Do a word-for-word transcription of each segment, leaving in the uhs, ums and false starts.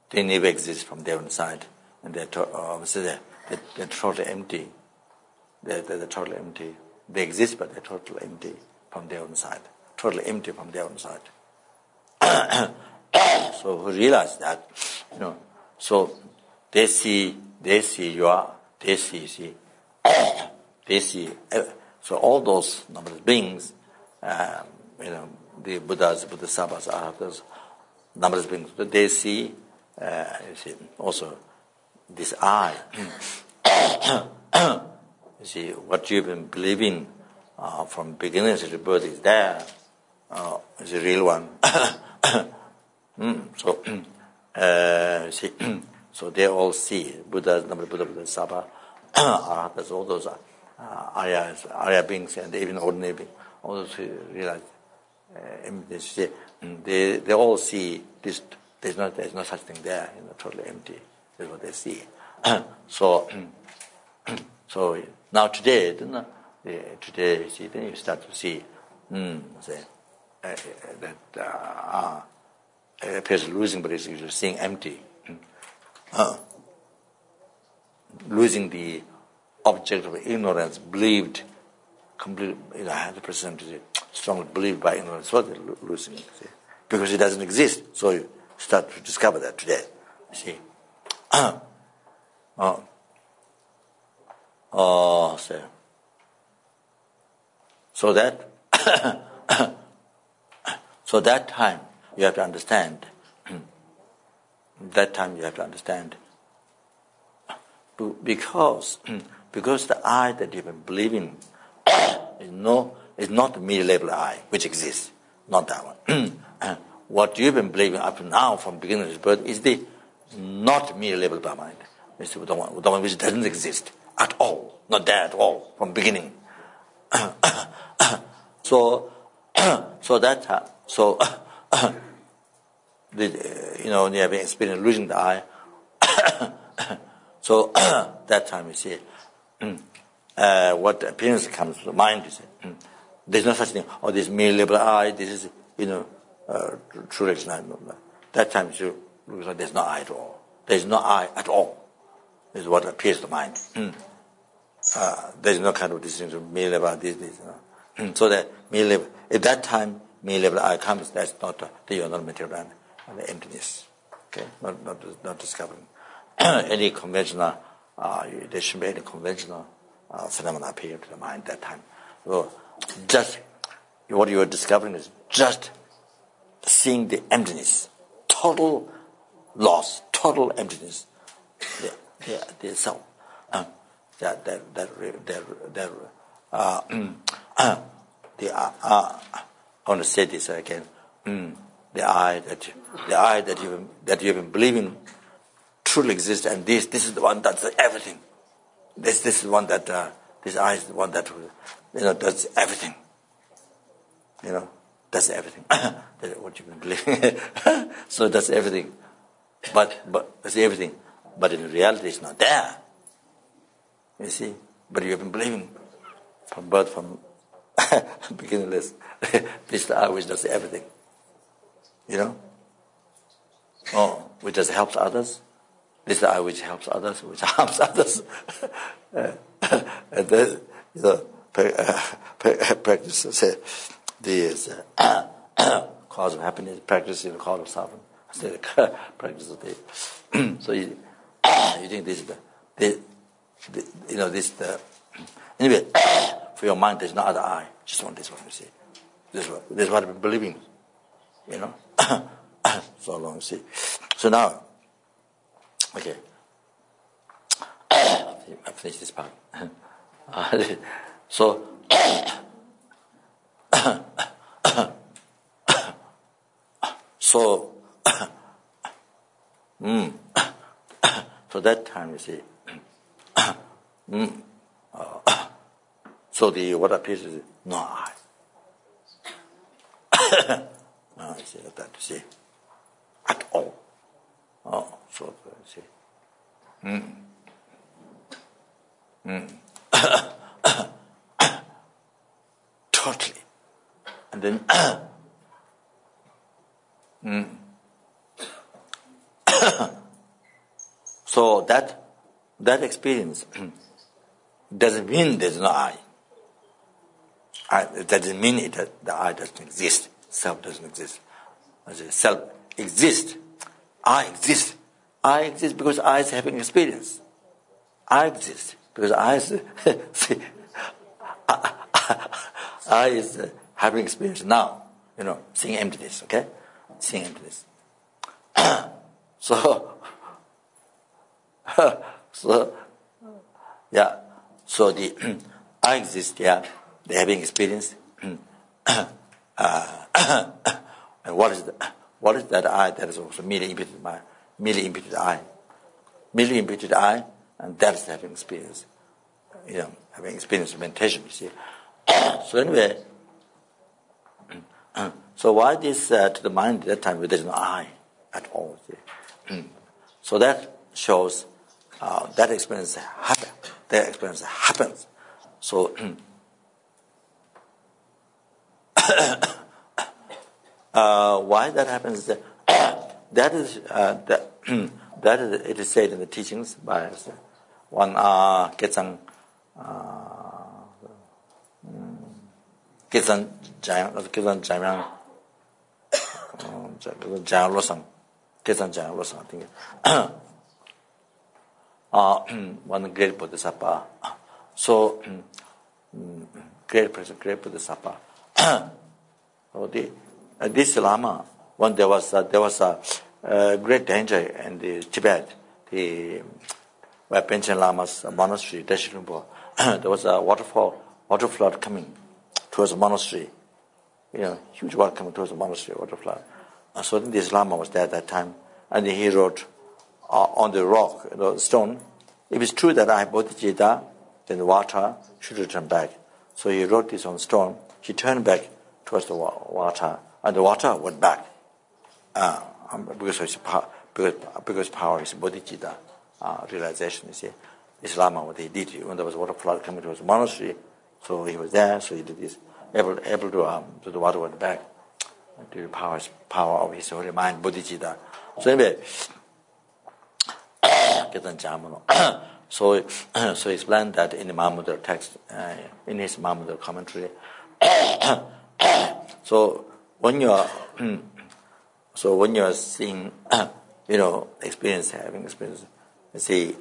they never exist from their own side, and they're to, uh, so they're, they're, they're totally empty. They're, they're, they're totally empty. They exist, but they're totally empty from their own side. Totally empty from their own side. So we realize that, you know, so they see, they see you are, they see, see, they see. So all those numberless beings, um, you know, the Buddhas, Bodhisattvas, Arahats, numberless beings, they see, uh, you see, also this I. You see, what you've been believing uh, from beginning to the birth is there, uh, is the real one. mm, so, uh, you see, so they all see Buddhas, Buddha, Bodhisattva, Arahats, all those uh, Aryas, Arya beings, and even ordinary beings, all those who realize, uh, they, they they all see this. There's no there's no such thing there. You know, totally empty. That's what they see. so, so now today, you know, today you see, then you start to see, mm, say, uh, that uh, uh, appears losing, but it's usually seeing empty, uh, losing the object of ignorance, believed, completely, you know, one hundred percent strongly believed by ignorance. What they're losing, see? Because it doesn't exist. So you start to discover that today. You see. Oh. Oh, so. So that, so that time you have to understand. that time you have to understand. Because, because the I that you've been believing is no, is not the mere label I which exists, not that one. What you've been believing up to now, from beginning to birth, is the not mere label by mind. It's the one, the one which doesn't exist at all, not there at all from beginning. so, so that, uh, so, the, you know, you have experienced losing the I. So that time you see, uh, what appearance comes to mind, you see, there's no such thing. Oh, this mere label I. This is, you know, uh, true recognition. That time you look like there's no I at all. There's no I at all. This is what appears to mind. Uh, there's no kind of distinction. Mere label this, this. You know. So that mere label, at that time, mere label I comes. That's not uh, the other material and the emptiness. Okay, not not not discovering any conventional. Uh, there shouldn't be any conventional uh, phenomena appear to the mind that time. So just what you are discovering is just seeing the emptiness, total loss, total emptiness. The the, the self. Uh, that that that that, that uh, the uh, uh, I want to say this again. Mm, the I that the I that you that you have been believing truly exists, and this this is the one that's everything. This this is one that uh, this I is the one that you know does everything. You know, does everything. That's what you've been believing. So that's everything. But but that's everything. But in reality, it's not there. You see, but you have been believing from birth, from beginningless. This is the I which does everything. You know? Oh, which just helps others. This is the I which helps others, which harms others. uh, and then, you know, practice, say, the uh, cause of happiness, practice in the cause of suffering. Practice of the. So you, you think this is the, the, the, you know, this is the. Anyway, for your mind, there's no other I. Just want this one, you see. This is what, this is what I've been believing. You know? So long, you see. So now, okay. I finished this part. So, so, mm, so that time, you see, mm, uh, so the what appears is no I. No, you see that, you see, at all. Oh, so you see. Mm. Mm. Totally. And then mm. So that that experience doesn't mean there's no I. I it doesn't mean it that the I doesn't exist. Self doesn't exist. As a self exists. I exist. I exist because I is having experience. I exist because I is see, I, I, I is uh, having experience now. You know, seeing emptiness. Okay, seeing emptiness. so, so, yeah. So the I exist. Yeah, they're having experience. uh, and what is the, what is that I? That is also merely imputed mind, merely imputed I, merely imputed I, and that is having experience. You know, having experience of meditation. You see. So anyway. So why this uh, to the mind at that time there is no I at all? See? So that shows uh, that experience happens. That experience happens. So uh, why that happens? That, that is uh, that, that is it is said in the teachings by one uh, Ketsang Ketsang Jayang Ketsang Jayang. Jayang Losang, Ketsang Jayang Losang, I think. uh, one great Bodhisattva. So, great person, great Bodhisattva. so the, uh, this Lama, when there was uh, there was a uh, great danger in the Tibet, the where Panchen Lama's monastery, Dashi Rinpo, there was a waterfall, water flood coming towards the monastery. You know, huge water coming towards the monastery, water flood. Uh, so then this Lama was there at that time, and he wrote uh, on the rock, the stone, if it's true that I have bodhicitta, then the water should return back. So he wrote this on stone. He turned back towards the wa- water, and the water went back. Uh, because of his power, because, because power is bodhicitta uh, realization. You see, this Lama, what he did when there was water flood coming towards the monastery, so he was there. So he did this, able able to um, so the water went back. To the power, power of his holy mind, bodhicitta. So anyway, so so explained that in the Mahamudra text, uh, in his Mahamudra commentary. so when you are, so when you are seeing, you know, experience, having experience, you see,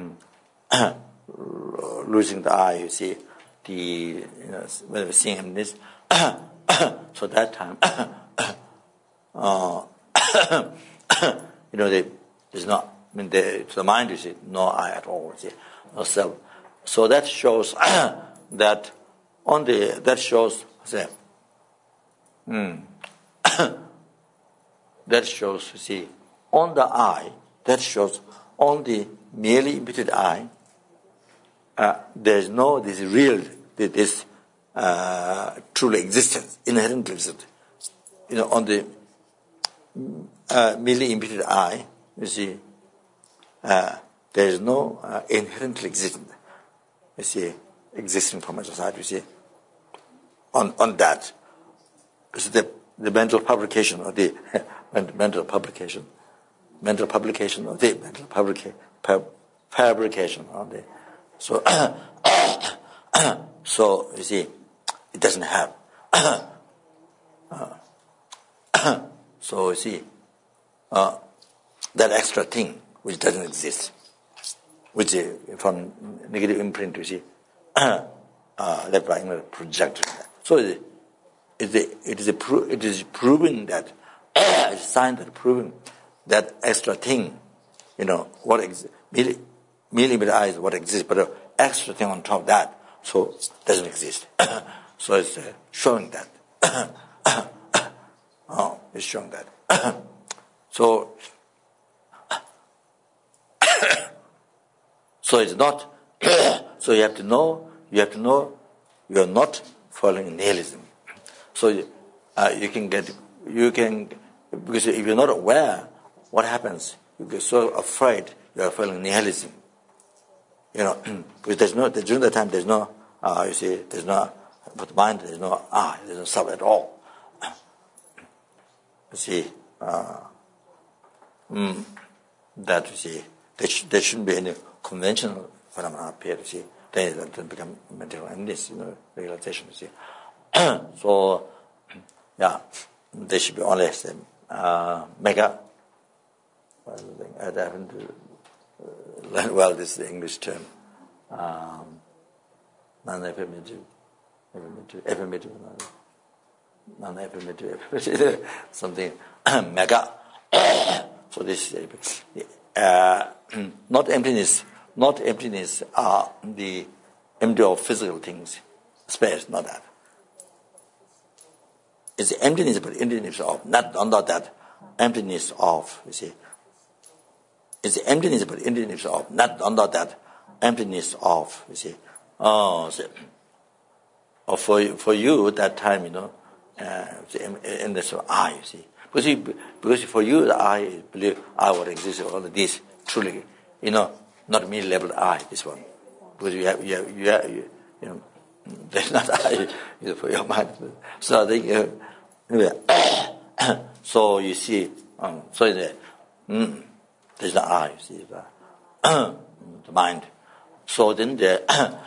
losing the eye, you see, the you know, when we're seeing this, so that time. Uh, you know, they, there's not, I mean, they, to the mind, you see, no I at all, you see, no self. So that shows that on the, that shows, say, hmm, that shows, you see, on the I, that shows on the merely imputed I, uh, there's no, this real, this uh, truly existence, inherently existence. You know, on the Uh, merely imputed I, you see, uh, there is no uh, inherently existent, you see, existing from a society, you see, on on that. So the the mental publication of the mental publication, mental publication of the mental publica, fabrication of the. So so you see, it doesn't have. uh, So you see, uh, that extra thing which doesn't exist, which is from negative imprint, you see, uh, that by projected. So it is a, it is a pro- it is proving that it's a sign that proving that extra thing, you know, what exists, merely merely with eyes what exists, but an extra thing on top of that, so doesn't exist. So it's uh, showing that. Oh, it's showing that. so, so it's not. so you have to know. You have to know. You are not following nihilism. So uh, you can get. You can because if you're not aware, what happens? You get so afraid. You are following nihilism. You know, because there's no during that time. There's no. Uh, you see, there's no. But mind, there's no. Ah, there's no self at all. You see, uh, mm, that you see, there, sh- there shouldn't be any conventional phenomena appear, you see. Then it doesn't become material emptiness, you know, realization, you see. So, yeah, there should be only uh, mega. I haven't uh, learned well this English term. Um, non-affirmative, affirmative, affirmative, non-affirmative, affirmative, something mega. So this, uh, not emptiness, not emptiness are the empty of physical things, space, not that. It's emptiness, but emptiness of, not, not that, emptiness of, you see. It's emptiness, but emptiness of, not, not that, emptiness of, you see. Oh, so, or for, for you, that time, you know, uh, the emptiness of I, you see. Because, you, because for you, I believe I will exist, all of this, truly, you know, not me labeled I, this one. Because you have, you have, you, have, you, you know, there's not I, you know, for your mind. So I think, uh, so you see, um, so the, mm, there's no I, you see, the, the mind. So then the,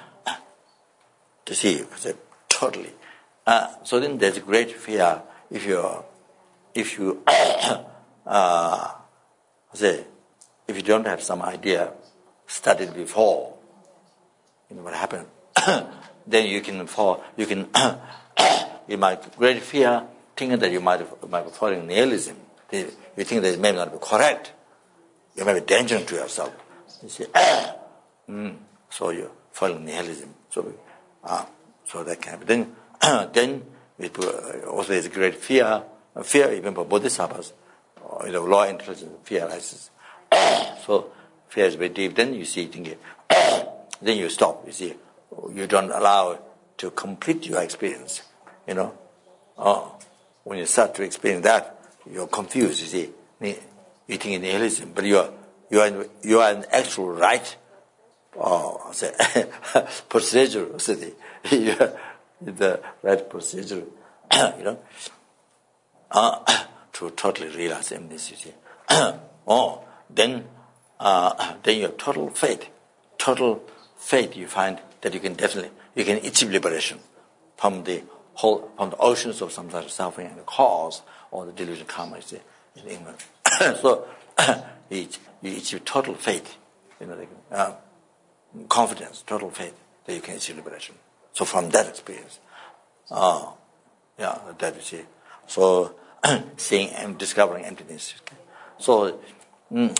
to see, totally. Uh, so then there's great fear if you, if you, uh, say, if you don't have some idea studied before, you know what happened, then you can fall, you can, you might great fear, thinking that you might, might be falling nihilism. You think that it may not be correct. You may be dangerous to yourself. You see, mm, so you fall in nihilism. So, uh, so that can happen. Then, then it also is great fear, fear even for bodhisattvas, or, you know, low intelligence, fear arises. So fear is very deep. Then you see, thinking, then you stop. You see, you don't allow to complete your experience. You know, oh, when you start to experience that, you're confused. You see, you think in nihilism, but you are you are in, you are in actual right, or say procedure. So you are in the right procedure. You know, uh, to totally realize emptiness. You see, oh, then uh, then you have total faith, total faith. You find that you can definitely you can achieve liberation from the whole from the oceans of samsara suffering and the cause or the delusion karma. You see, in England. So you, you achieve total faith, you know, uh, confidence, total faith that you can achieve liberation. So from that experience, uh, yeah, that you see. So seeing and discovering emptiness. Okay. So, mm,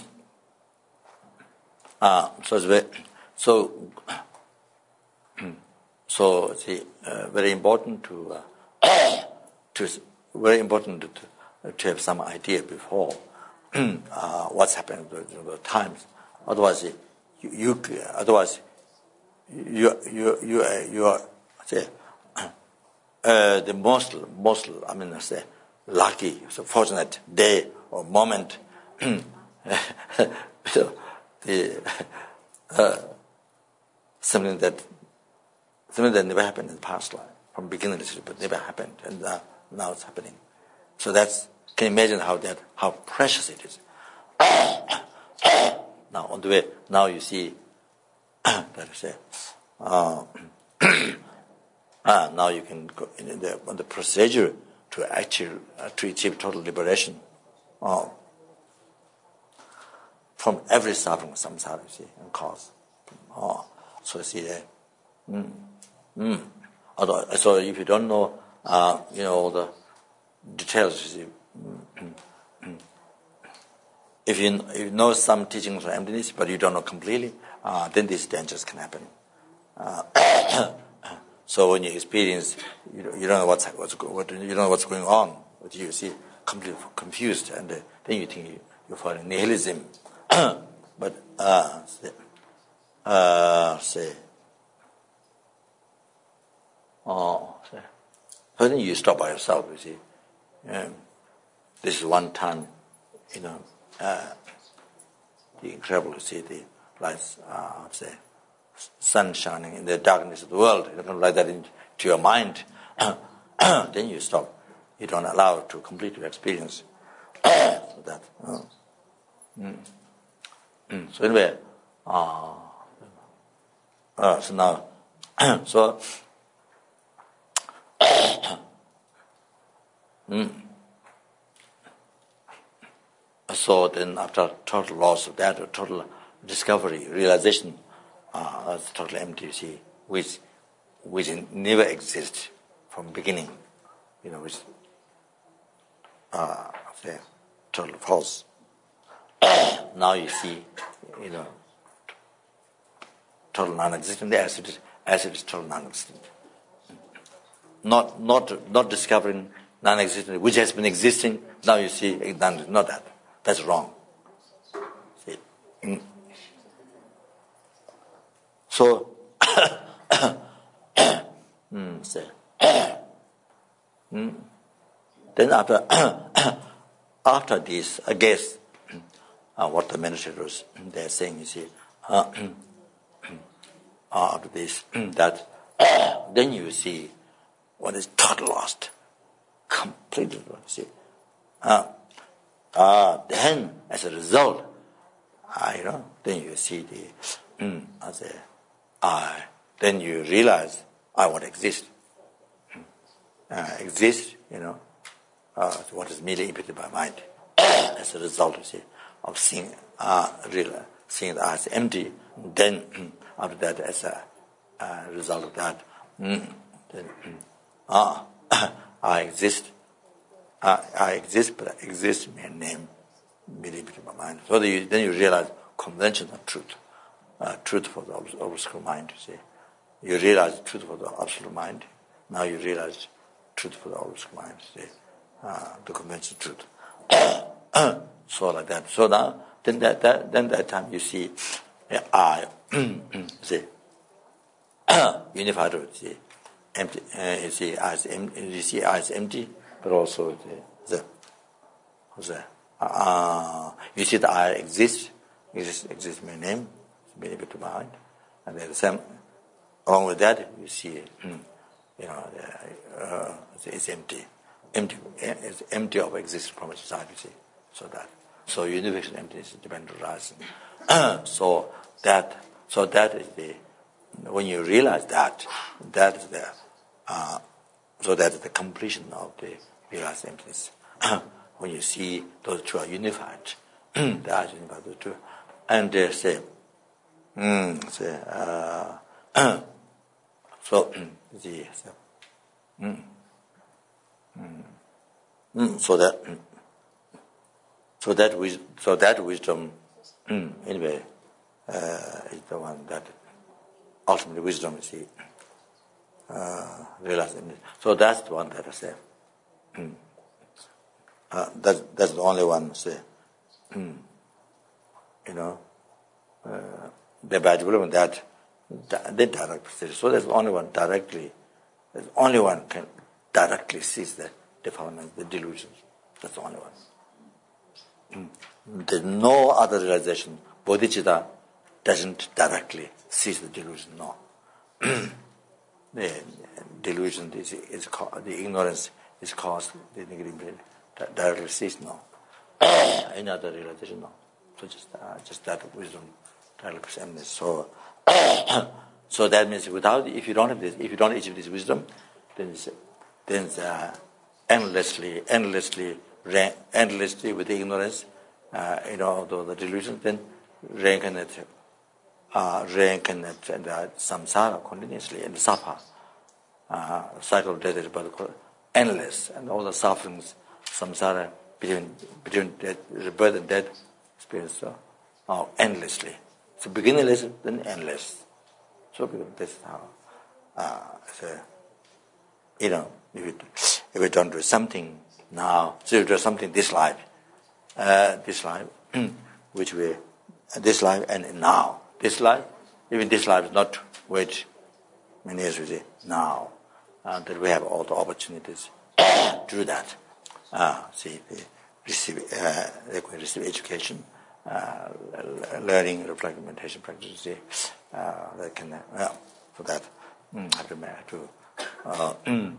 uh, so it's very, so so see, uh, very important to uh, to very important to, to have some idea before uh, what's happening during the times. Otherwise, you, you otherwise you you you uh, you are say uh, the most most I mean I say lucky, so fortunate day or moment. So the uh, something that something that never happened in the past life, from beginning to but never happened, and uh, now it's happening. So that's, can you imagine how that how precious it is? Now on the way, now you see that is uh, uh, now you can go in the on the procedure to actually uh, to achieve total liberation uh, from every suffering samsara, you see, and cause. Oh, so you see that. Mm. Mm. Although, so if you don't know, uh, you know, all the details, you see, mm, mm. if you if you know some teachings of emptiness, but you don't know completely, uh, then these dangers can happen. Uh, so when you experience, you don't, you don't know what's what's what, you don't know what's going on with you. You see, completely confused, and uh, then you think you, you fall in nihilism. But uh, say, uh, say. Oh, so then you stop by yourself, you see. Um, this is one time, you know, uh, the incredible to see the lights, uh, say, sun shining in the darkness of the world. You don't let that into your mind. Then you stop. You don't allow it to complete your experience. So that, uh, mm. Mm. So anyway, uh, uh, so now, so, mm. so then after total loss of that, or total discovery, realization, uh, that's totally empty, you see, which, which never exists from beginning, you know, which, uh, say, total false. Now you see, you know, total non-existent, as it is, as it is total non-existent. Not, not, not discovering non-existent, which has been existing, now you see, not that. That's wrong. See? Mm. So, mm, say, mm. then after, after this, I guess, uh, what the meditators, they're saying, you see, uh, after this, that, then you see what is total lost, completely lost, see. Uh, uh, then, as a result, uh, you know, then you see the, mm, as a, I, then you realize I want to exist. Uh, exist, you know, uh, what is merely imputed by mind. As a result, you see, of seeing, uh, real, seeing the eye as empty, then mm, after that, as a uh, result of that, mm, then, mm, ah, I exist. Uh, I exist, but I exist in a name, merely imputed by mind. So you, then you realize conventional truth, uh, truth for the obscure mind. You see, you realize truth for the absolute mind. Now you realize truth for the obscure mind. See, uh, the conventional truth. So like that. So now, then that, that then that time you see, uh, I see unified truth. See, empty. Uh, you see, eyes empty. You see, eyes empty, but also the the. What's that? Uh, you see, the I exist. Exists exists my name, being able to mind, and then the same. Along with that, you see, mm, you know, the, uh, it's empty, empty, it's empty of existence from its side. You see, so that, so unification emptiness is dependent arising. so that, so that is the, when you realize that, that is the, uh, so that is the completion of the realized emptiness. When you see those two are unified, the eyes unified those two, and they say, mm, say, uh, so the so, mm, mm, mm, so that mm, so that wisdom, so that wisdom mm, anyway uh, is the one that ultimately wisdom is the uh, realized. So that's the one that I say. Mm, uh, that's that's the only one say. Mm, you know, uh, the bad development that. They direct procedure. So there's only one directly, there's only one can directly sees the defilement, the delusions. That's the only one. Mm. There's no other realization. Bodhicitta doesn't directly seize the delusion, no. The delusion is, is caused, the ignorance is caused, the negative brain directly sees, no. Any other realization, no. So just, uh, just that wisdom directly presents. So, so that means without, if you don't have this, if you don't achieve this wisdom, then it's, then it's uh, endlessly, endlessly, endlessly with the ignorance, uh, you know, the, the delusion, then reincarnate, uh, reincarnate and uh, samsara continuously and suffer, uh, cycle of death is but endless, and all the sufferings, samsara between between death, birth and death, experience uh, are endlessly. So beginningless, then endless. So this is how, uh, so, you know, if you, if you don't do something now, so you do something this life, uh, this life, which we, this life and now, this life, even this life is not wait many years, we say, now, uh, that we have all the opportunities to do that. Uh, see, they receive, uh, they can receive education, Uh, learning, reflecting, meditation practice, uh, that can, uh, for that, mm, have to, have to, uh, mm,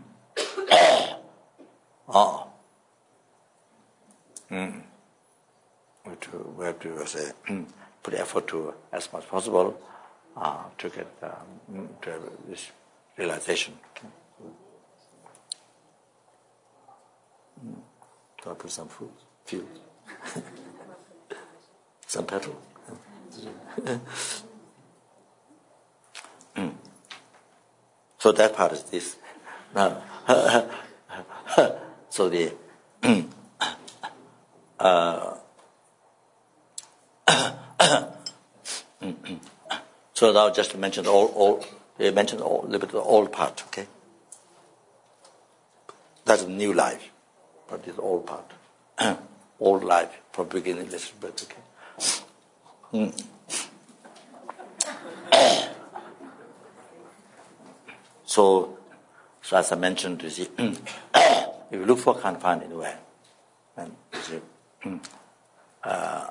oh, mm, we have to, we have to say, mm, put effort to as much as possible uh, to get um, to have this realization. Okay. Mm. So I put some food, fuel, some petrol. mm. So that part is this. Now, so the uh, so now just mentioned all, all they mentioned all, a little bit of the old part, okay? That's a new life, but this old part, old life from beginning, little bit, okay? Mm. so, so as I mentioned, you see, if you look for, can't find anywhere, and you see, uh,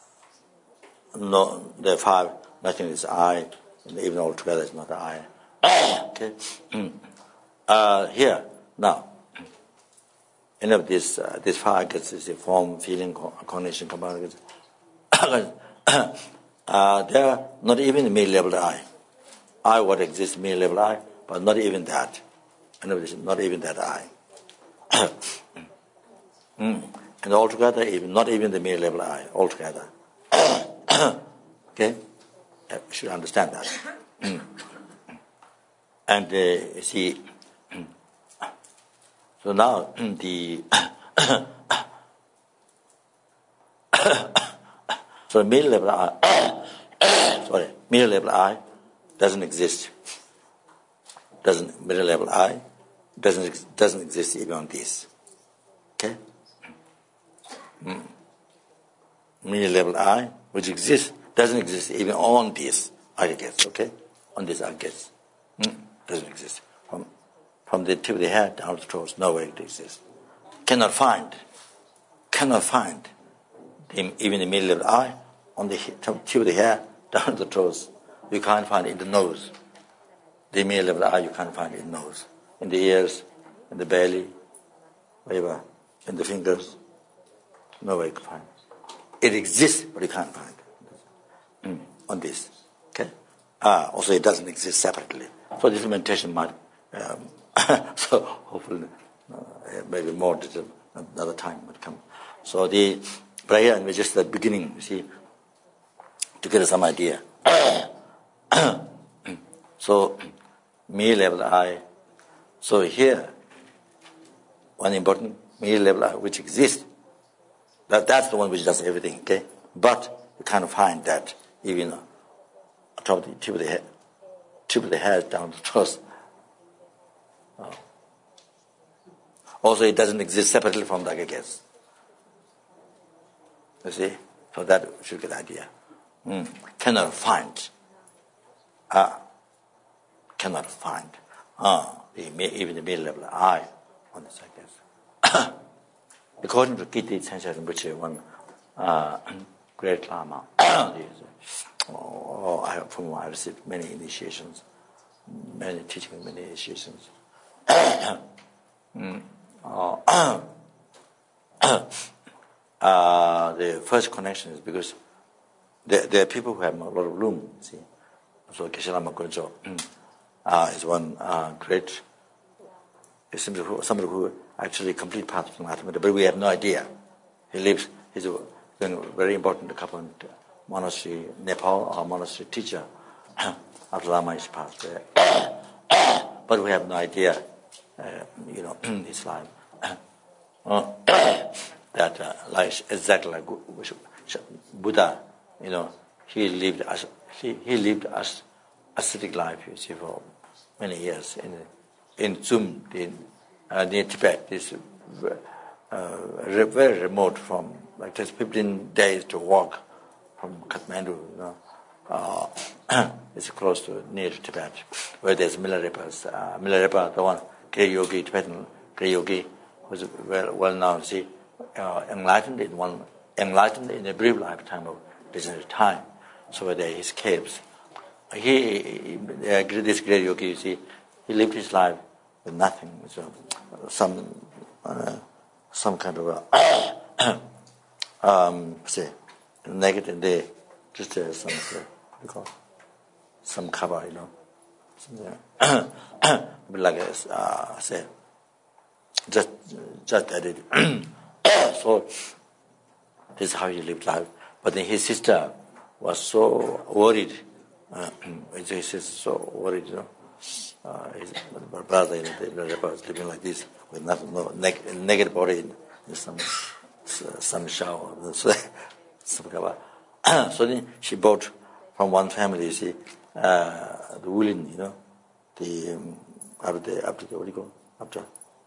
no, the five, nothing is I, and even altogether is not I. Okay. Uh, here now, any of this, uh, this five gets is a form, feeling, cognition, component. uh, they are not even mid-level I. I what exists mid-level I, but not even that. Any of this, not even that I. mm. And altogether, even not even the mid-level I altogether. Okay, you should understand that. Mm. And uh, you see, so now the so middle level I, sorry, middle level I doesn't exist. Doesn't middle level I doesn't doesn't exist even on this. Okay, mm. Middle level I, which exists, doesn't exist even on this aggregates. Okay, on these aggregates, mm. doesn't exist. From from the tip of the hair down to the toes, no way it exists. Cannot find, cannot find the, even the middle level I on the tip of the hair down to the toes. You can't find it in the nose. The middle level I you can't find it in the nose, in the ears, in the belly, wherever, in the fingers. No way you can find it. It exists, but you can't find it mm. on this. Okay. Ah, also, it doesn't exist separately. So this meditation might. Um, so hopefully, uh, maybe more detail another time would come. So the prayer and just the beginning, you see, to get some idea. So me level I. So here, one important me level I which exists. That that's the one which does everything. Okay, but you can't find that even on top of the tip of the head, tip of the head down to the toes. Oh. Also, it doesn't exist separately from the aggregates. You see? So that should get the idea. Mm. Cannot find. Ah. Cannot find. Ah. Even the middle level I on this aggregates. According to Gita Sanchara Rinpoche, one uh, great Lama, oh, I have, from whom I received many initiations, many teaching, many initiations. mm. uh, uh, the first connection is because there, there are people who have a lot of room. See, so Geshe Lama Gonjo uh, is one uh, great. It's somebody who, somebody who actually complete path of Mahatma, but we have no idea. He lives. He's a very important couple in monastery, Nepal, or monastery teacher. After Lama is passed there, but we have no idea. Uh, you know, his life. Uh, that uh, like exactly like Buddha, you know, he lived as he, he lived as ascetic life. You see, for many years in in Zum, in uh, near Tibet. This uh, very remote from like just fifteen days to walk from Kathmandu. You know, uh, it's close to near to Tibet, where there's Milarepa's uh, Milarepa, the one. Great yogi, Tibetan great yogi, was well, well known. See, uh, enlightened in one, enlightened in a brief lifetime of this time. So there his caves. He, he uh, this great yogi, you see, he lived his life with nothing. So some, uh, some kind of a, um, say, negative. The just uh, some, uh, what do you call it? Some cover, you know. Some, uh, like uh, say, just just that it. So this is how he lived life. But then his sister was so worried. Uh, his sister so worried, you know. Uh, his brother, you know, the was living like this with nothing, no neg- negative body in, in some some shower, so, some cover. So then she bought from one family, you see, uh, the woolen, you know, the um, after the after the what do you call after.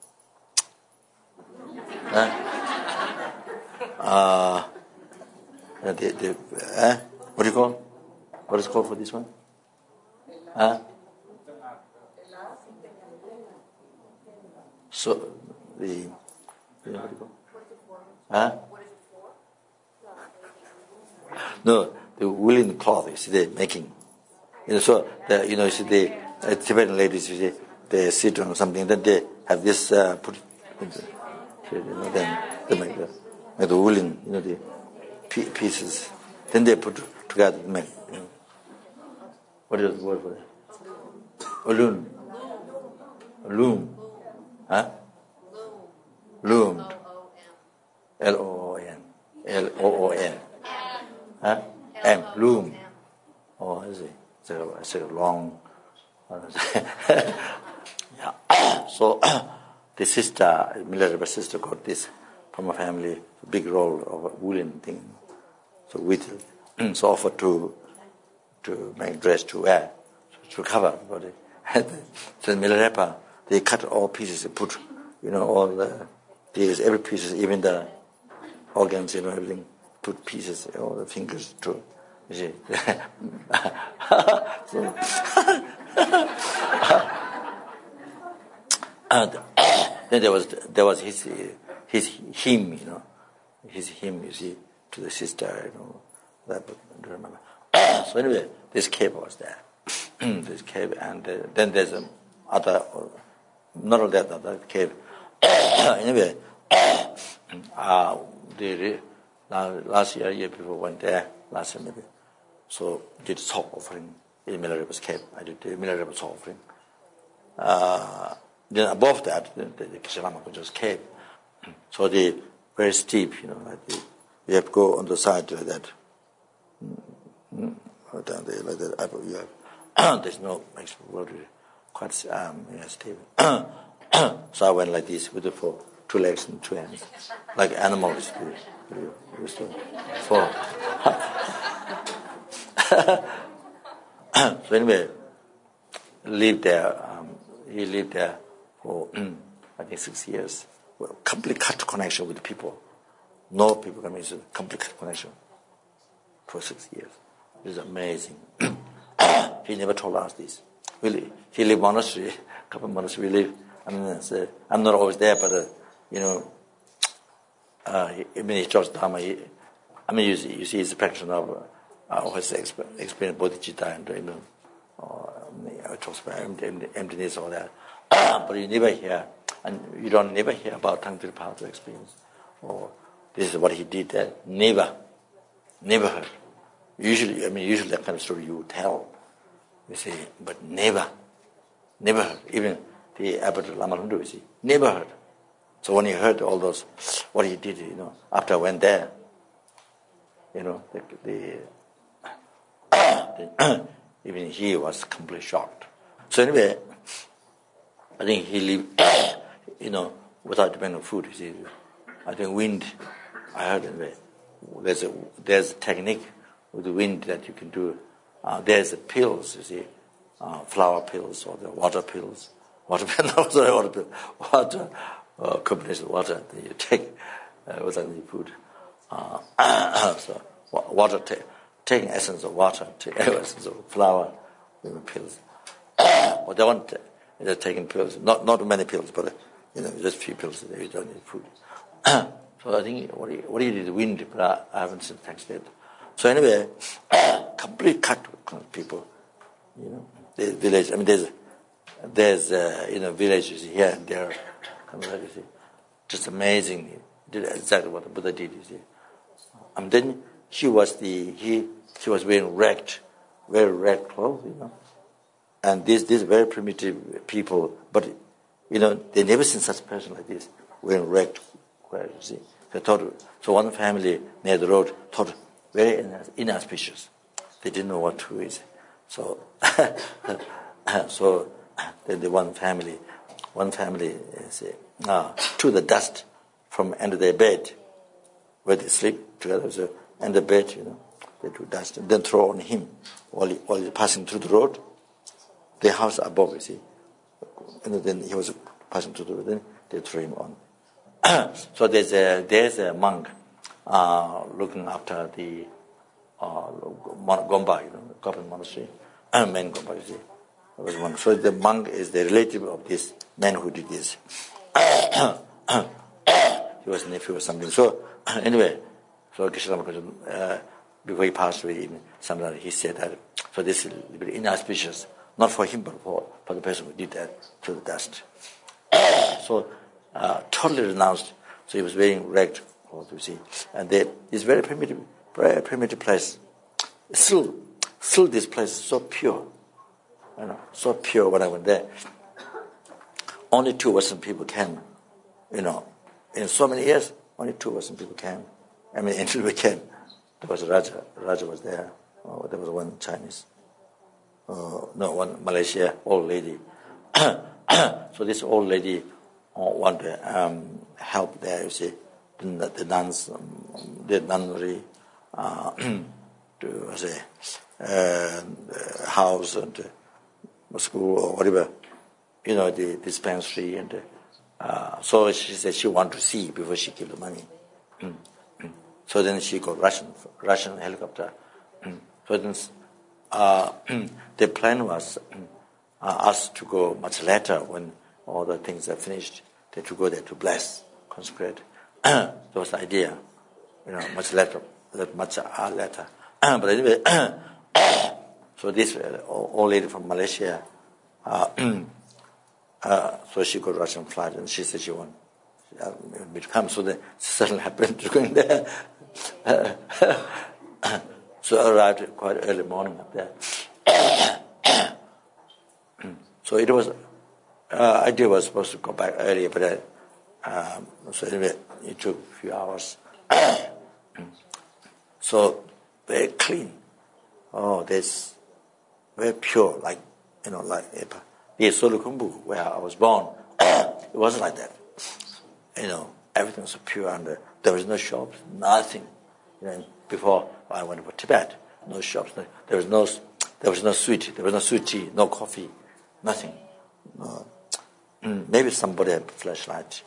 Huh? Uh, the, the, uh, what do you call? What is it called for this one? Huh? So the, the what do you call? Huh? No, the woolen cloth. You see, they're making. You know, so the, you know, you see the uh, Tibetan ladies. You see, they sit on something. Then they have this uh, put. You know, then they make the, make the woolen. You know, the pieces. Then they put together. Make. You know. What is the word for that? A loom. A loom. Huh? Loomed. L O O N. L O O N. Huh? M. Loom. Oh, is it? It's a, it's a long. Yeah. So the sister, military sister, got this from a family, a big roll of a woolen thing. So with so offered to to make dress to wear, to cover the body. So in Milarepa, they cut all pieces and put, you know, all the these every pieces, even the organs, you know, everything. Put pieces, all the fingers to, you see. So, and then there was there was his his hymn, you know, his hymn, you see, to the sister, you know. That I don't remember. So anyway, this cave was there. This cave, and uh, then there's um, other, not only that, other cave. Anyway, uh, the last year, year before, went there. Last year maybe. So did salt offering in Milarepa's cave. I did the Milarepa salt offering. Uh, then above that, the, the, the Kishalamakunja's cave. So the very steep, you know, like the, you have to go on the side like that. Mm-hmm. Down there like that. You have, there's no road, quite um, yeah, steep. So I went like this with the four, two legs and two hands, like animals do. Four. So anyway, lived there. Um, he lived there for I think six years. Well, complete cut connection with the people. No people coming. It's a complete cut connection for six years. It is amazing. He never told us this. Really, he lived monastery. A couple of monasteries we live. I mean, uh, I'm not always there, but uh, you know, uh, he, I mean, he talks Dharma. He, I mean, you see, you see, he's a practitioner of uh, his experience, bodhicitta, and you know, uh, talks about emptiness, all that. But you never hear, and you don't never hear about Tangtri Path experience, or this is what he did there. Never, never heard. Usually, I mean, usually that kind of story you tell, you see, but never, never heard. Even the Abbot Lama Lundu, you see, never heard. So when he heard all those, what he did, you know, after I went there, you know, the, the, the even he was completely shocked. So anyway, I think he lived, you know, without depending on food. You see, I think wind. I heard anyway. There's a there's a technique with the wind that you can do. Uh, there's the pills. You see, uh, flower pills or the water pills. Water pill, no, sorry, water pill. Water, uh, combination of water that you take uh, without any food. Uh, so water, ta- taking essence of water, taking essence of flower, with pills. But they want they're taking pills, not not many pills, but you know, just few pills. You don't need food. So I think what he, what he did, the wind, but I, I haven't seen the text yet. So anyway, complete cut with people. You know, the village. I mean, there's there's uh, you know villages here and there. You see, just amazing. He did exactly what the Buddha did. You see, and then he was the he He was wearing ragged, very ragged clothes, you know. And these these very primitive people, but you know, they never seen such a person like this wearing ragged clothes. You see, they thought. So one family near the road thought very inauspicious. They didn't know what to do. So, so then the one family, one family say, uh, took the dust from under their bed, where they sleep together. So, and the bed, you know, they took dust and then throw on him while he, while he's passing through the road. The house above, you see, and then he was passing through the road. Then they threw him on. So there's a there's a monk uh, looking after the uh, Gompa, you know, Gopan monastery, main Gompa, you see. There was one. So the monk is the relative of this man who did this. He was nephew or something. So anyway, so Geshe-la, uh, before he passed away, in something he said that. So this is a bit inauspicious, not for him, but for, for the person who did that to the dust. So uh, totally renounced. So he was wearing ragged clothes, you see, and they, it's very primitive, very primitive place. Still, still this place is so pure, you know, so pure. When I went there, only two Western people came, you know, in so many years. Only two Western people came. I mean, until we came, there was Raja. Raja was there. Oh, there was one Chinese. Uh, no, one Malaysia old lady. So this old lady uh, wanted to um, help there. You see, the, the nuns, um, the nunnery, uh, to say, uh, house and uh, school or whatever. You know, the dispensary and. Uh, uh, so she said she wanted to see before she gave the money. Mm. Mm. So then she got Russian Russian helicopter. Mm. So then. Uh, the plan was uh, us to go much later when all the things are finished. They to go there to bless, consecrate. That was the idea, you know, much later, much uh, later. But anyway, so this uh, old lady from Malaysia, uh, uh, so she got Russian flight, and she said she wanted uh, me to come. So the suddenly happened to going there. So I arrived quite early morning up there. So it was, uh, idea was supposed to go back earlier, but uh, um, so anyway, it took a few hours. So very clean. Oh, that's very pure, like, you know, like the Solukhumbu, where I was born. It wasn't like that. You know, everything was so pure, and uh, there was no shops, nothing. You know, before I went to Tibet, no shops, no, there was no, there was no sweet, there was no sweet tea, no coffee, nothing. No. Maybe somebody had a flashlight,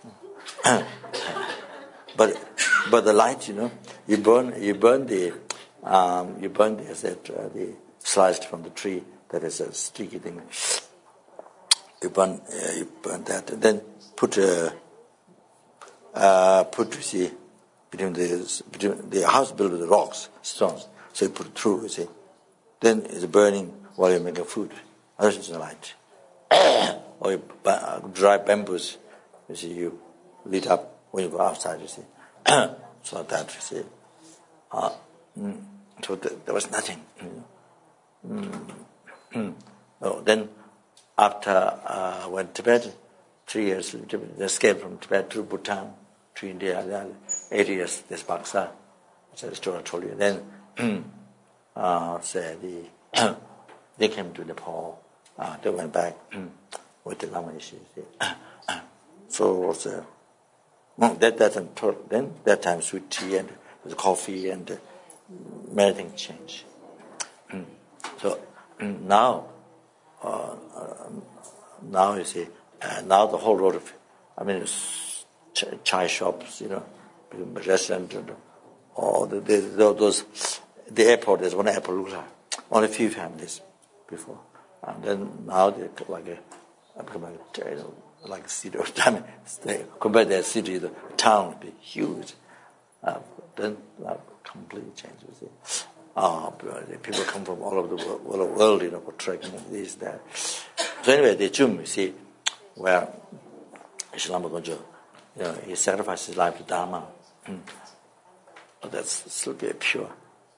but but the light, you know, you burn, you burn the, um, you burn the, that, uh, the sliced from the tree that is a sticky thing. You burn, uh, you burn that, and then put a, uh, put you see. Between the, between the house built with rocks, stones, so you put it through, you see. Then it's burning while you're making food. Otherwise it's no light. Or you uh, dry bamboos, you see, you lit up when you go outside, you see. So that, you see. Uh, mm, so th- there was nothing. You know. mm. Mm. Oh, then after I uh, went to Tibet, three years, they escaped from Tibet to Bhutan, to India, eight years, this Baksa, which the story I told you. Then, uh, say the, they came to Nepal, uh, they went back with the Lama issues. So was, uh, that, that time, then that time sweet tea and with coffee and uh, many things changed. So now, uh, now you see, uh, now the whole road of, I mean, it's ch- chai shops, you know, restaurant, and all the, the, those, the airport, there's one airport, only a few families before. And then now they're like a, become like a, you know, like a city of time. Compared to the city, the town would be huge. Uh, then uh, completely changed. You see. Uh, people come from all over the world, all over the world, you know, for trekking and this, that. So anyway, the Jum, you see, where Geshe-la Gonjo, you know, he sacrificed his life to Dharma. Mm. But that's still very pure.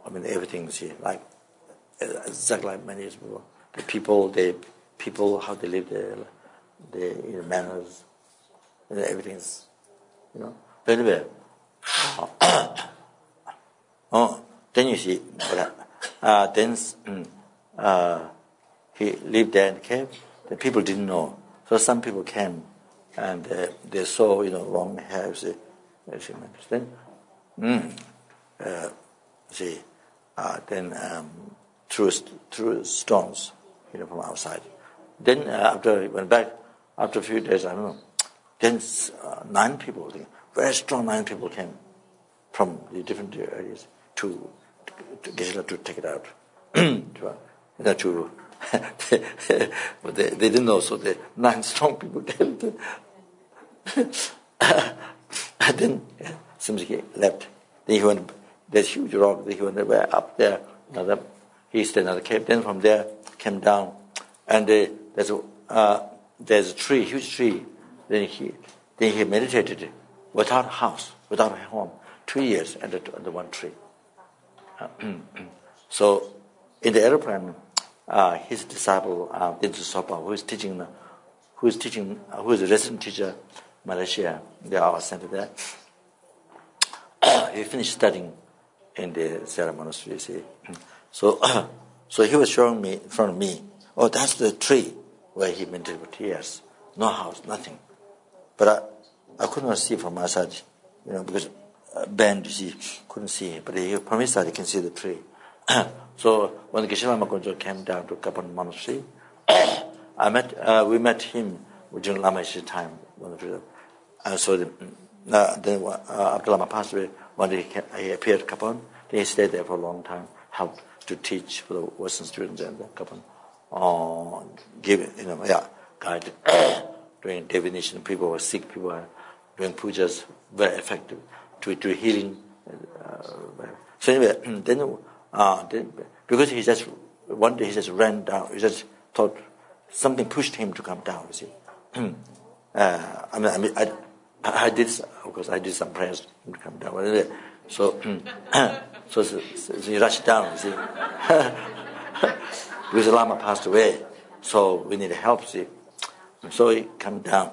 I mean, everything, see, like, exactly like many years before. The people, the people, how they live there, the you know, manners, everything's, you know. But anyway, oh, then you see, uh, then uh, he lived there in the cave. The people didn't know, so some people came and uh, they saw, you know, long hair. See, then, mm, uh, see, uh, then um, threw threw stones, you know, from outside. Then uh, after he went back, after a few days, I don't know. Then uh, nine people, very strong nine people came from the different areas to to Geshe-la to take it out. to, uh, you know, to but they, they didn't know, so the nine strong people came. To and then yeah, Simsiki left. Then he went. There's huge rock. Then he went way up there. Another, he stayed in another cave. Then from there came down, and uh, there's a uh, there's a tree, huge tree. Then he then he meditated without a house, without a home, two years under under one tree. Uh, so in the aeroplane, uh, his disciple uh, Dintsu Sopa, who is teaching, who is teaching, uh, who is a resident teacher, Malaysia, they are sent there. He finished studying in the Sierra Monastery. See, so so he was showing me in front of me. Oh, that's the tree where he meditated for two years. No house, nothing. But I, I could not see from my side, you know, because uh, Ben, you see, couldn't see. But he, from his side, he can see the tree. So when Geshe-la Makunjo came down to Kapan Monastery, I met, uh, we met him during Lama Yeshe's time. And so the, uh, then uh, after Lama passed away, one day he, came, he appeared at Kapan. Then he stayed there for a long time, helped to teach for the Western students and Kapan. Uh, give, you know, yeah, guide. Doing divination, people were sick, people were doing pujas, very effective to to healing. Uh, so anyway, then, uh, then because he just one day he just ran down. He just thought something pushed him to come down. You see, uh, I mean, I mean, I, I did of course I did some prayers to come down. Anyway, so so, so, so he rushed down. You see, because the Lama passed away, so we need help. See. So he come down.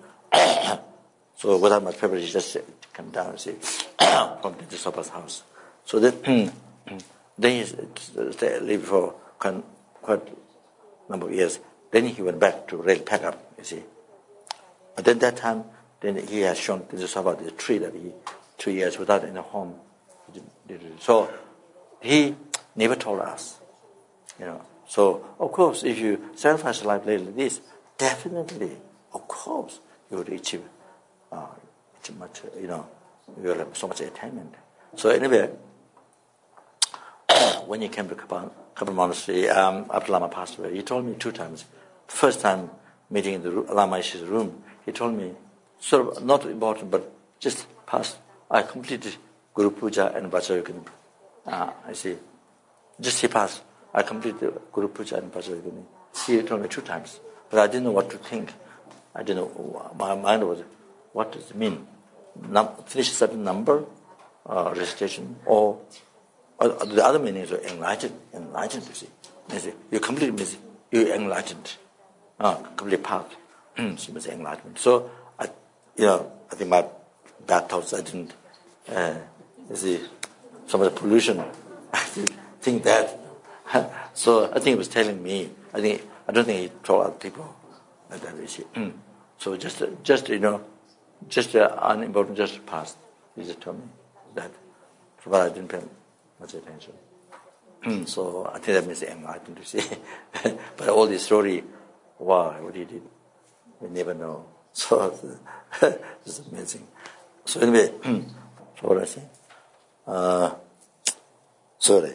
So without much preparation, he just come down, see, from the Sopa's house. So then, then he lived for quite, quite a number of years. Then he went back to Rail Packup, you see. But then that time, then he has shown the Sopa the tree that he, two years without any home. So he never told us, you know. So, of course, if you sacrifice life like this, definitely, of course, you will achieve uh, much, you know, you will have so much attainment. So anyway, when he came to Kapan, Kapan Monastery, um, after Lama passed away, he told me two times. First time meeting in the Lama Yeshe's room, he told me, sort of not important, but just past, I completed Guru Puja and Vajrayogini. Uh, I see. Just he passed, I completed Guru Puja and Vajrayogini. He told me two times. But I didn't know what to think. I didn't know. My mind was, what does it mean? Num- finish a certain number, uh, recitation, or, or the other meanings are enlightened. Enlightened, you see. You see, you complete, you enlightened. Uh, complete path. So it's enlightenment. So, I, you know, I think my bad thoughts, I didn't, uh, you see, some of the pollution, I didn't think that. So I think he was telling me, I think, I don't think he told other people like that. You see. Mm. So just, just you know, just uh, unimportant, just past. He just told me that, but I didn't pay much attention. Mm. So I think that means enlightened. You see, but all this story, why, what he did, we never know. So it's amazing. So anyway, so what I say? Uh, sorry.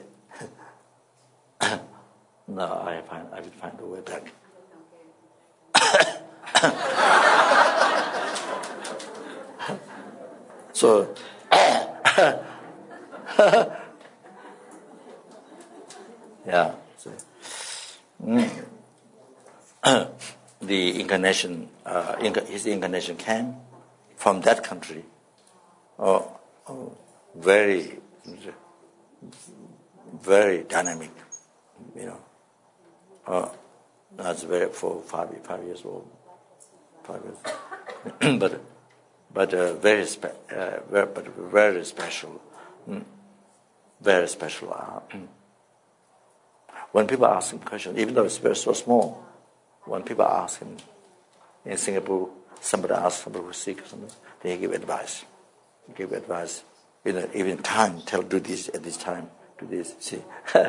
No, I find I will find a way back. So, yeah. So, mm, the incarnation, uh, inc- his incarnation came from that country. Oh, oh very very dynamic, you know. Uh, that's very for five five years old, five years, but but uh, very spe- uh, very but very special, mm, very special. Uh, mm. When people ask him questions, even though it's very so small, when people ask him in Singapore, somebody asks somebody who's sick or something, then he give advice. He give advice. You know, even time, tell do this at this time, do this. See, uh,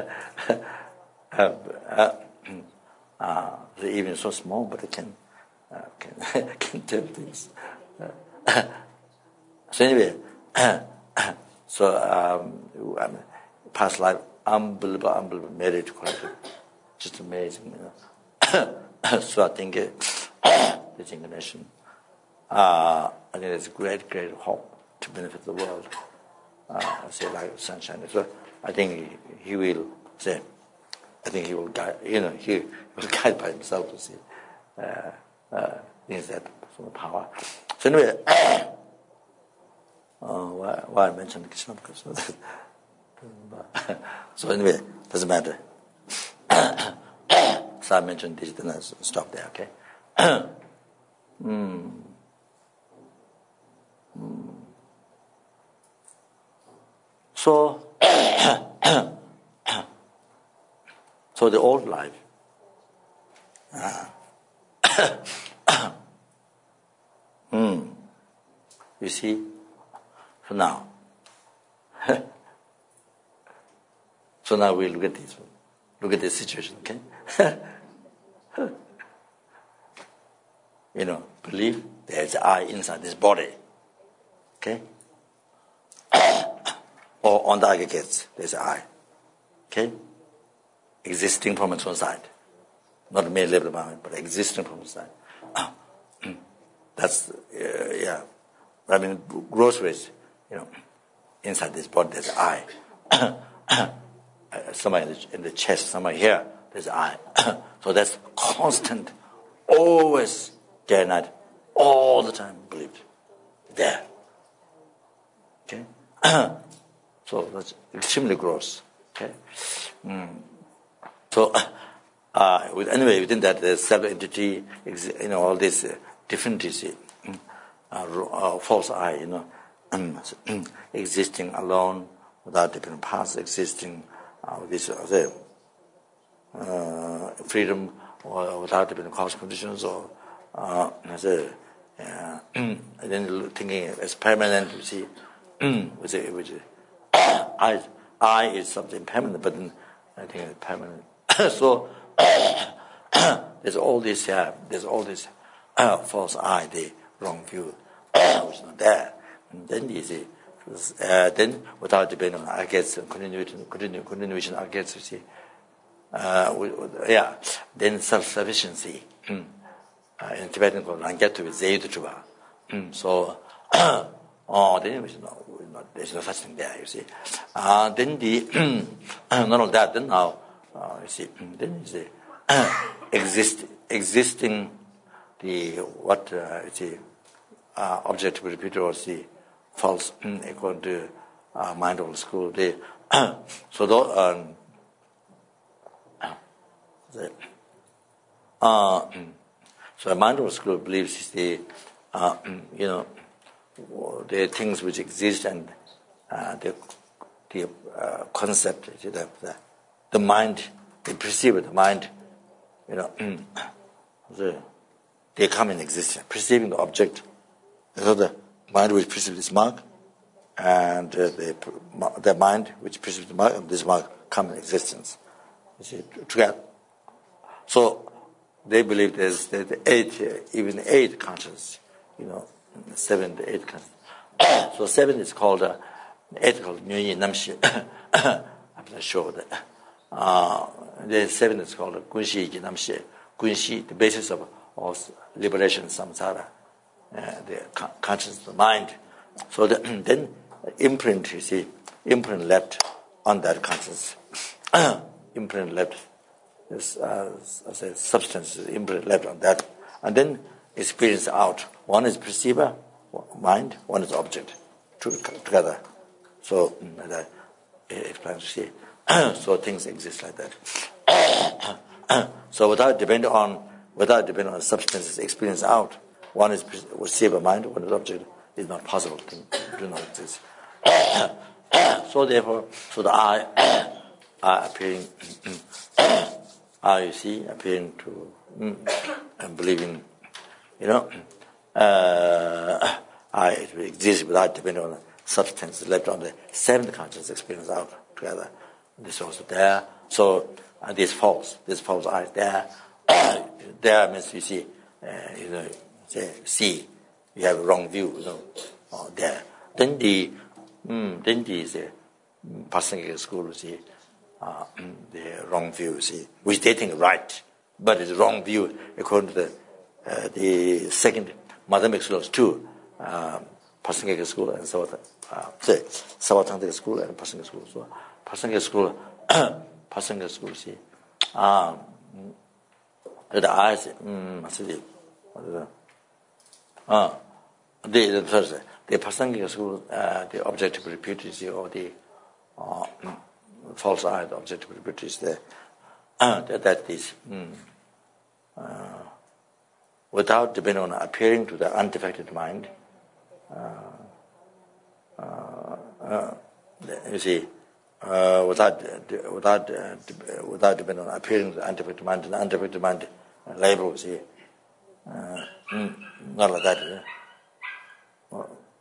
uh, uh, even so small, but it can uh, can can tell things. Uh, so anyway, so um, um, past life, unbelievable, unbelievable marriage quality, just amazing. You know? So I think uh, this incarnation, uh, I think there's great, great hope to benefit the world. Uh, I say like sunshine. So I think he, he will say, I think he will guide, you know, he will guide by himself to see uh, uh, things that some power. So anyway, uh, why, why I mentioned Krishna? Because so anyway, doesn't matter. So I mentioned this, then I stop there, okay? mm. Mm. So, so the old life, uh, mm. you see, so now, so now we look at this one, look at this situation, okay? You know, believe there's an I inside this body, okay? Or on the aggregates, there's an I, okay? Existing from its own side. Not mere level mind, but existing from its side. That's, uh, yeah. I mean, gross ways, you know, inside this body, there's an I. Somewhere in the, in the chest, somewhere here, there's an I. So that's constant, always, day and night, all the time, believed. There. Okay? So that's extremely gross. Okay? Mm. So, uh, with, anyway, within that, there's self-entity, you know, all this uh, differences, uh, uh, false I, you know, um, existing alone, without dependent past, existing uh, with this uh, uh, freedom, or without dependent cause conditions, or uh, as a, uh, and then thinking as permanent, you see, which, which I, I is something permanent, but then I think it's permanent. So there's all this, uh, there's all this uh, false I, the wrong view, which is not there. And then you see, uh, then without depending on, I guess, continuation, continu, continuation, I guess, you see, uh, we, yeah, then self-sufficiency. Mm. Uh, in Tibetan called Rangyatu with Zayd Chuba. Mm. So, oh, then it's not, not, there's no such thing there, you see. Uh, then the, not only that, then now, uh, you see, then you see, exist, existing, the, what, uh, you see, uh, object repeated or see, false, according to uh, mindful school. They, so, though, um, the, uh, so a mindful school believes is the, uh, you know, the things which exist and uh, the the uh, concept, the, the the mind, they perceive the mind, you know, the, they come in existence, perceiving the object. So the mind which perceives this mark, and uh, the the mind which perceives the mark of this mark come in existence. You see, together. So they believe there's the eight, uh, even eight consciousness, you know, seven, the eight consciousness. So seven is called, uh, eight called Nyuyi Namshi. I'm not sure that. Uh, the seven is called Gunshi Namshi. Gunshi, the basis of all liberation, samsara, uh, the con- consciousness of the mind. So the, then imprint, you see, imprint left on that consciousness. Imprint left. This, uh, as a substance imprint left on that, and then experience out. One is perceiver, mind. One is object, two together. So, as I explained, see, So things exist like that. So without depending on without depending on substances experienced out, one is perceived by mind, one is object is not possible to do not exist. So therefore, so the I are appearing, I you see appearing to and believing, you know, uh, I it will exist without depending on the substance left on the seventh conscious experience out together. This is also there. So uh, this false, this false I there. There means you see, uh, you know, say, see, you have a wrong view, you know, uh, there. Then the, mm, then the say, passing school, see, uh, the wrong view, see, which they think right, but it's wrong view according to the, uh, the second mathematics laws too, um, passing school and so on. Uh, say, Savatang school and passing school. So, passing school, passing school, see, um, the eyes, um, see, uh, the, the first, the passing school, uh, the objective reputation or the uh, false eye, the objective reputation, the, uh, that, that is, um, uh, without depending on appearing to the undefected mind, uh, uh, uh, you see, uh, without without uh, without depending on appearing to the undefected mind, the undefected mind uh, label, you see, uh, mm, not like that. Uh,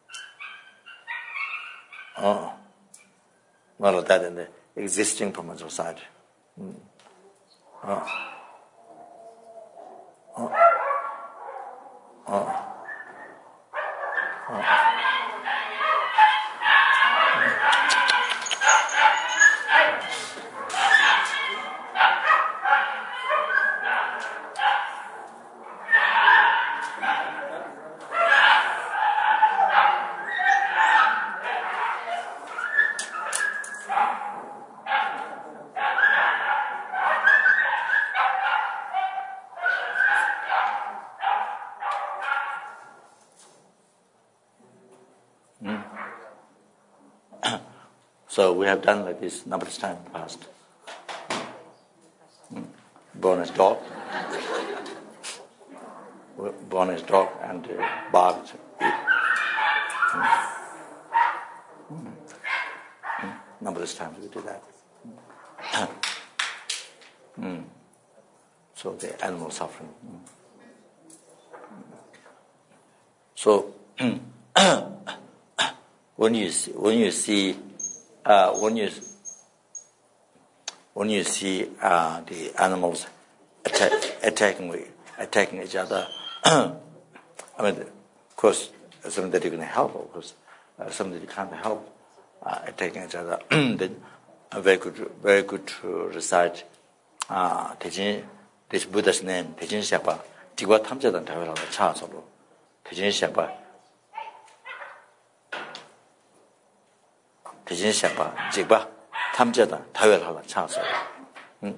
uh, not like that in the existing permanent side. Mm. Uh, uh, uh, uh. So we have done like this number of times in the past. Born as dog, born as dog and uh, barked. Number of times we did that. mm. So the animal suffering. So when you see, when you see. Uh, when you when you see uh, the animals attack, attacking attacking each other, I mean, of course, something that you can help, of course, uh, something that you can't help, uh, attacking each other. Then, uh, very good, very good to recite uh, Tejin, this Buddha's name, Tejin Shapa. Tigwa Tamjadan Tawela Cha Solo, Tejin Shapa. 대신 샤바 지바 탐제다 다회하다 차서 음.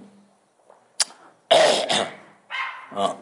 어.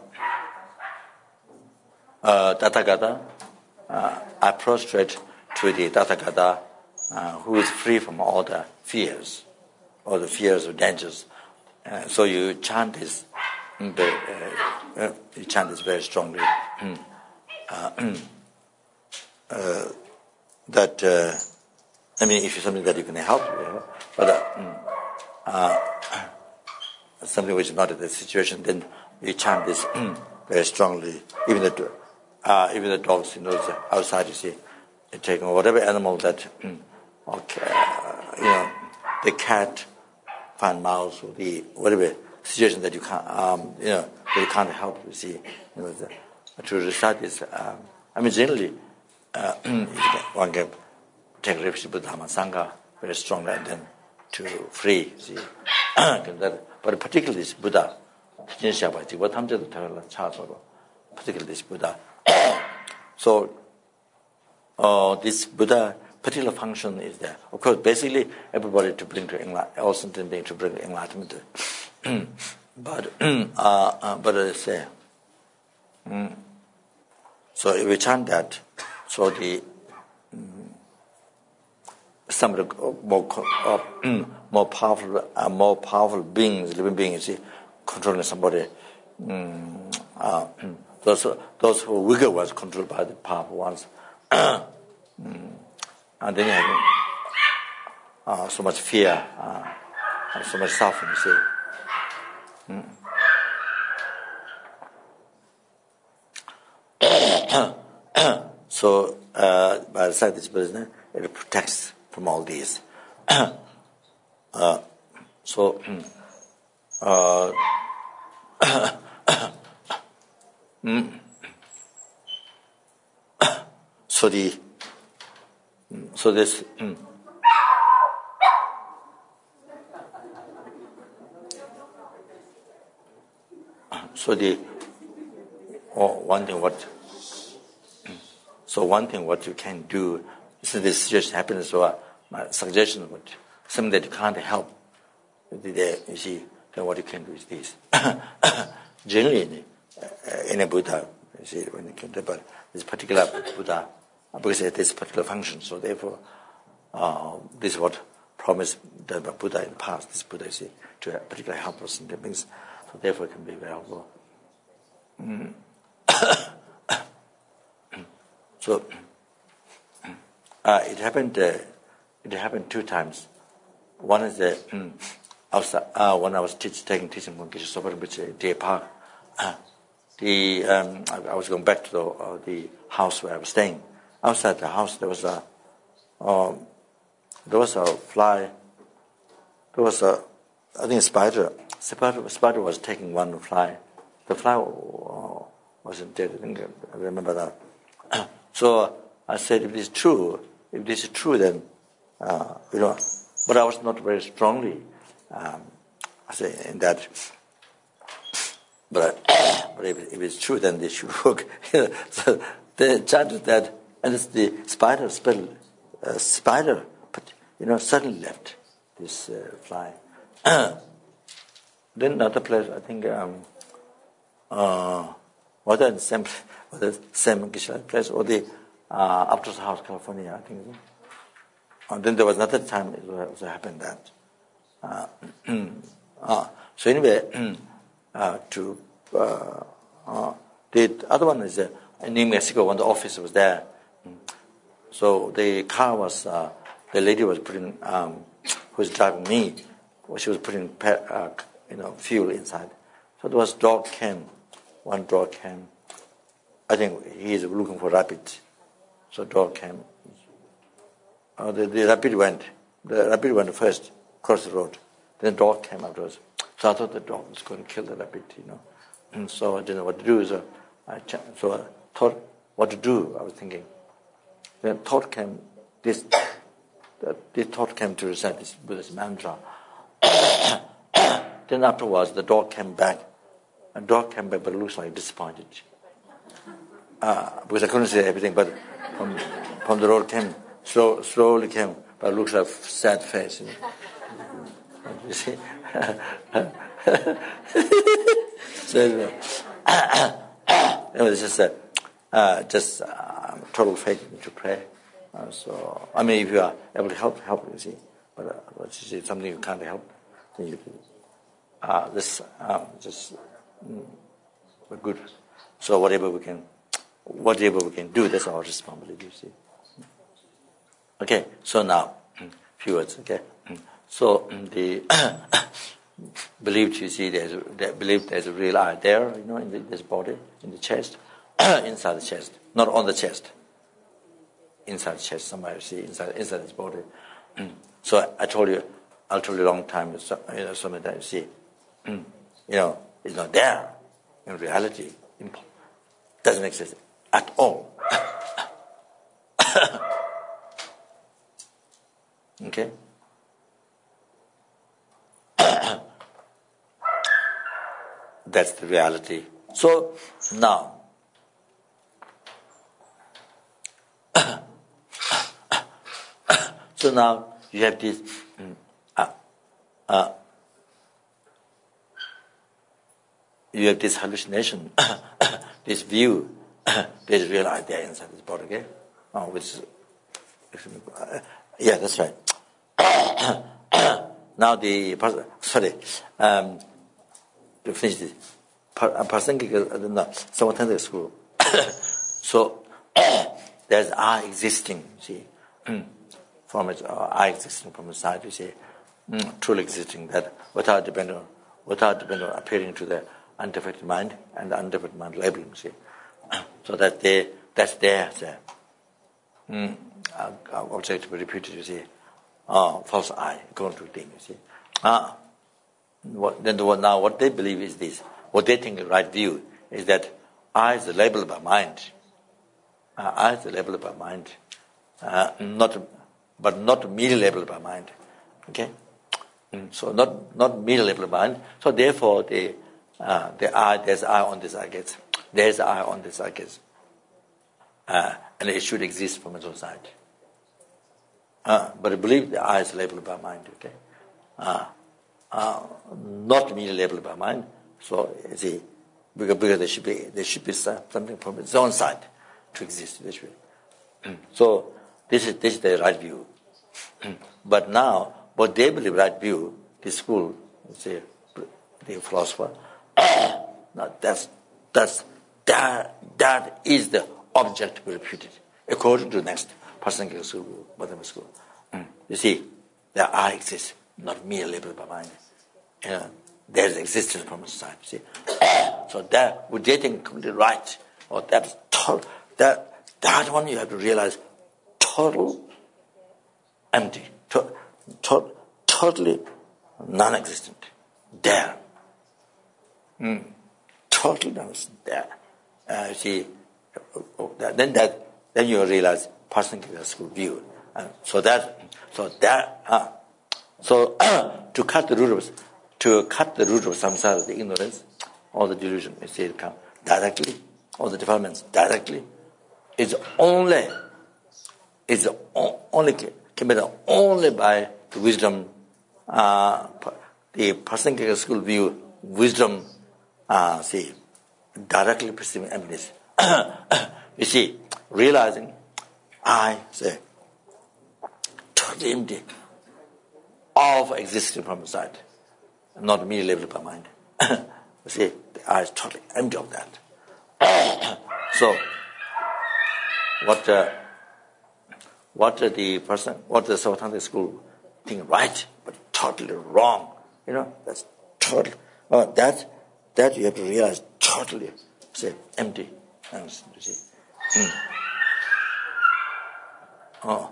어 Tathagata uh, I prostrate to the Tathagata uh, who is free from all the fears all the fears or dangers uh, so you chant this uh, uh, you chant this very strongly uh, uh, that uh, I mean, if it's something that you can help, you know, but uh, uh, something which is not in the situation, then you chant this very strongly. Even the uh, even the dogs, you know, outside, you see, taking whatever animal that, okay, uh, you know, the cat, find mouse, or the whatever situation that you can't, um, you know, that you can't help. You see, you know, the, to recite this. Um, I mean, generally, uh, one can take refuge with Dhamma Sangha very strongly and then to free, see. But particularly this Buddha, particularly this Buddha. So, uh, this Buddha particular function is there. Of course, basically everybody to bring to enlightenment, also to bring to bring enlightenment. but, uh, uh, but I say, mm, so if we chant that, so the some of the more uh, more powerful, uh, more powerful beings, living beings, you see, controlling somebody. Um, uh, those those who are weaker ones controlled by the powerful ones, um, and then you have uh, so much fear, uh, and so much suffering. You see. Mm. So, uh, by the side of this business, it protects from all these. uh, so, uh, so the, so this, so the, oh, one thing what, so one thing what you can do, since this situation happens, so uh, my suggestion would, something that you can't help, you see, then what you can do is this. Generally, in a Buddha, you see, when you can do but this particular Buddha, because it has this particular function, so therefore, uh, this is what promised done by Buddha in the past, this Buddha, you see, to particularly help us in the things, so therefore it can be very helpful. Mm. So, uh, it happened. Uh, it happened two times. One is that um, outside, uh, when I was teach, taking teaching from Geshe Sopa Rinpoche, Deer Park. Uh, the um, I, I was going back to the, uh, the house where I was staying. Outside the house, there was a um, there was a fly. There was a I think a spider. Spider, spider was taking one fly. The fly uh, wasn't dead. I think I remember that. So I said, if this is true, if this is true, then, uh, you know, but I was not very strongly, um, I say, in that, but, I, but if, if it's true, then this should work. So the chances that, and it's the spider, spider, uh, spider, but, you know, suddenly left this uh, fly. Then another place, I think, um, uh, was that the same, was the same place, or the uh, Aptos House, California, I think. And then there was another time it also happened that. Uh, uh, so anyway, uh, to uh, uh, the other one is uh, in New Mexico when the office was there. So the car was, uh, the lady was putting, um, who was driving me, she was putting uh, you know fuel inside. So there was dog came, one dog came. I think he is looking for rabbit. So dog came. Uh, the, the rabbit went. The rabbit went first, across the road. Then dog came afterwards. So I thought the dog was going to kill the rabbit, you know. And so I didn't know what to do. So I, ch- so I thought what to do. I was thinking. Then thought came. This, this thought came to recite this Buddhist mantra. Then afterwards, the dog came back. The dog came back, but it looks like disappointed. Uh, because I couldn't say everything, but from, from the road came, slow, slowly came, but it looks like sad face. You know? You see? So anyway, anyway, it's just, uh, uh, just uh, total faith to pray. Uh, so, I mean, if you are able to help, help, you see. But uh, but you see, something you can't help, then you can, uh, this, uh, just, mm, we're good. So whatever we can, whatever we can do, that's our responsibility, you see. Okay, so now, few words, okay. So the believed, you see, there's they believe there's a real eye there, you know, in the, this body, in the chest, inside the chest, not on the chest, inside the chest. Somewhere you see inside inside this body. So I told you, I told you a long time, you know, so many times. See, you know, it's not there in reality. It doesn't exist at all. Okay. That's the reality. So now, so now you have this, uh, uh, you have this hallucination, this view, there's real idea inside this body. Okay, oh, which, uh, yeah, that's right. now the person, sorry, um, to finish this, person no, Savatana school. So there's I existing, see, from it, uh, I existing from the side, you see, mm, truly existing, that without depending on, without depending on appearing to the undefined mind and the undefined mind labeling, see. So that they, that's there, see. Mm, uh, object to be repeated, you see. Uh, false I, going to thing, you see. Ah, what, then the, now what they believe is this. What they think the right view is that I is labeled by mind. Uh, I is labeled by mind, uh, not, but not merely labeled by mind. Okay, mm, so not not merely labeled by mind. So therefore, the uh, the I, there's I on this I guess, there's I on this I guess, uh, and it should exist from its own side. Uh, but I believe the I is labeled by mind. Okay, uh, uh, not merely labeled by mind. So you see, because, because there should be there should be something from its own side to exist this way. So this is this is the right view. But now, what they believe right view, the school, say, the philosopher, now that's that's that that is the object to be repeated according to the next Parsanga school, Buddhist school. You see, there I exist, not merely labeled by mind. You know, there's existence from the side. See, so that would they think completely right, or that is total. That that one you have to realize, total empty, to, to, totally non-existent. There, mm. Totally non-existent. There, uh, you see. Then that then you realize Parsanga school view. Uh, so that so that uh, so to cut the root of to cut the root of samsara, the ignorance, all the delusion, you see it come directly, all the defilements directly. Is only is only can be done only by the wisdom, uh, the Parsanga school view, wisdom, uh, see, directly perceiving emptiness. You see, realizing I say totally empty of existing from inside, not merely labeled by mind. You see, the I is totally empty of that. So. What uh, what uh, the person, what the Savatana school think right, but totally wrong. You know, that's total. Uh, that that you have to realize totally, say, empty. You see. Mm. Oh.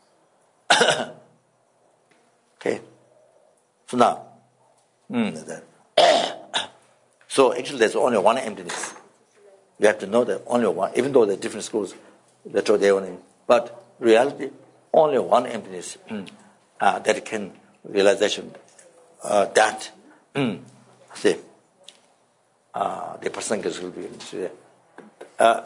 Okay. So now, mm, so actually, there's only one emptiness. You have to know that only one, even though there are different schools. That's what they only, but reality, only one emptiness uh, that can realization uh, that see uh, the person will be uh,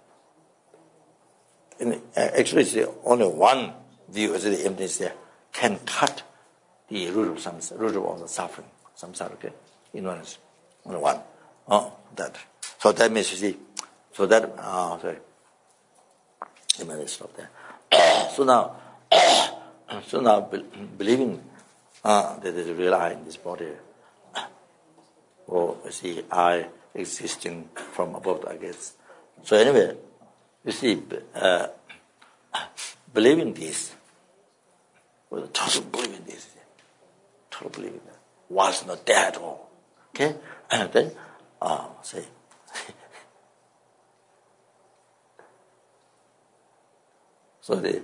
in, actually it's only one view as the emptiness there can cut the root of some root of all the suffering, samsara, okay, ignorance, only one. Oh, that. So that means you see, so that uh, sorry. Stop there. So now, so now, believing uh, that there is a real I in this body, or you see, I existing from above, I guess. So anyway, you see, uh, believing this, well, total believing this, total believing that was not there at all. Okay, and then, uh, say. So the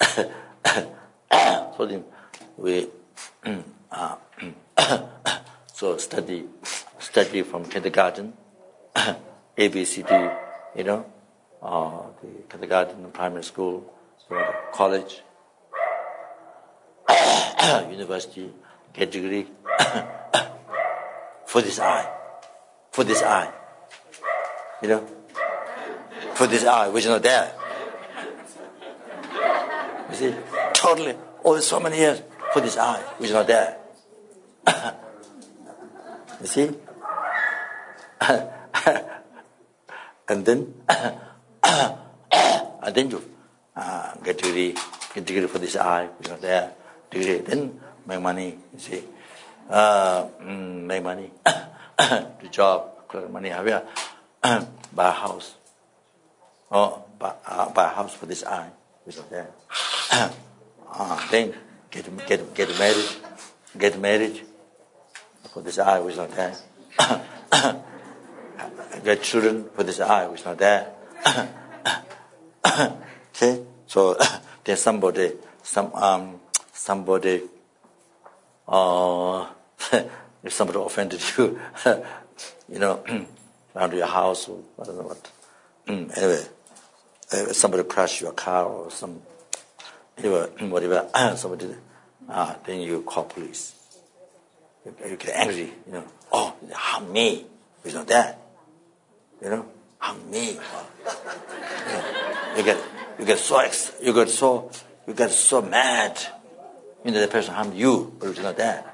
so the, we uh, so study study from kindergarten, A B C D, you know, uh, the kindergarten, primary school, college, university, get degree for this I, for this I, you know, for this I which is not there. You see, totally, over so many years, for this I, which is not there. You see? And then, and then you uh, get degree, get degree for this I, which is not there. Degree. Then make money, you see, uh, mm, make money, do job, collect money, buy a house, or buy, uh, buy a house for this eye, which is there. uh, then get get get married, get married for this eye, which is not there. Get children for this eye, which is not there. See, so there's somebody, some um, somebody. Uh, if somebody offended you, you know, around your house or I don't know what. Anyway, if somebody crashed your car or some, anyway, whatever, somebody did, uh, then you call police. You, you get angry, you know. Oh, harm me. It's not that. You know, harm me. You, know, you get, you get so, ex- you get so, you get so mad. You know, the person harmed you, but it's not that.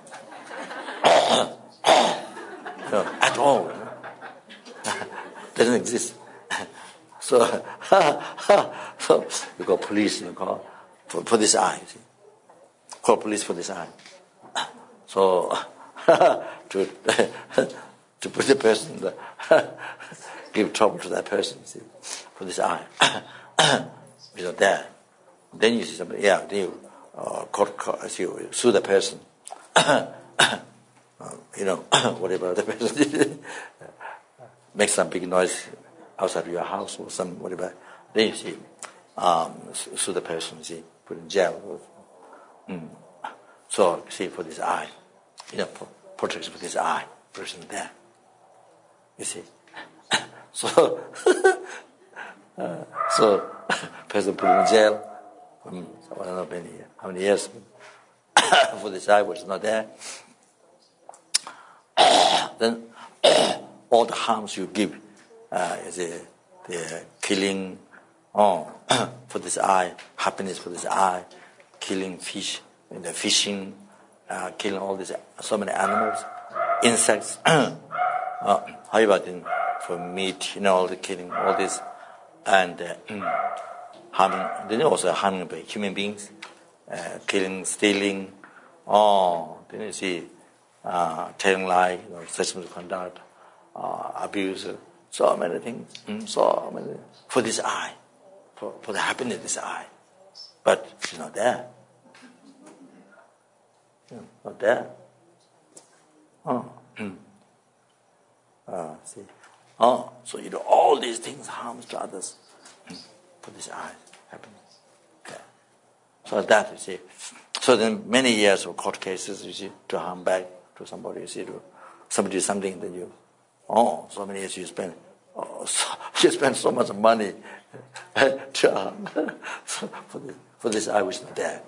No, at all. You know? Doesn't exist. So, so you call police, you call for, for this eye. See? Call police for this eye. So, to to put the person, the, give trouble to that person, see, for this eye. You know, there. Then you see somebody, yeah, then you uh, court, court, you sue the person. uh, you know, whatever the person did. Make some big noise outside of your house or some whatever. Then you see, um, sue the person, you see, put in jail. Mm. So, see, for this eye, you know, protection for this eye, person there. You see. So, uh, so, person put in jail. Um, I don't know many, how many years for this eye was not there. Then all the harms you give, uh, the, the killing, oh, for this eye, happiness for this eye, killing fish, the fishing, uh, killing all these, so many animals, insects. uh, how about in, for meat, you know, all the killing, all this, and uh, harming, then also harming by human beings, uh, killing, stealing, oh, then you see, uh, telling lie, you know, sexual conduct, uh, abuse, so many things, mm, so many, for this eye, for, for the happiness of this eye. But it's not there. You know, not there. Oh, uh, see. Oh, so you do all these things harms to others. For this eye, happiness. Okay. So that, you see. So then many years of court cases, you see, to harm back to somebody, you see, to somebody did something that you, oh, so many years you spend, oh, so, you spend so much money to harm so for, this, for this eye which is not there.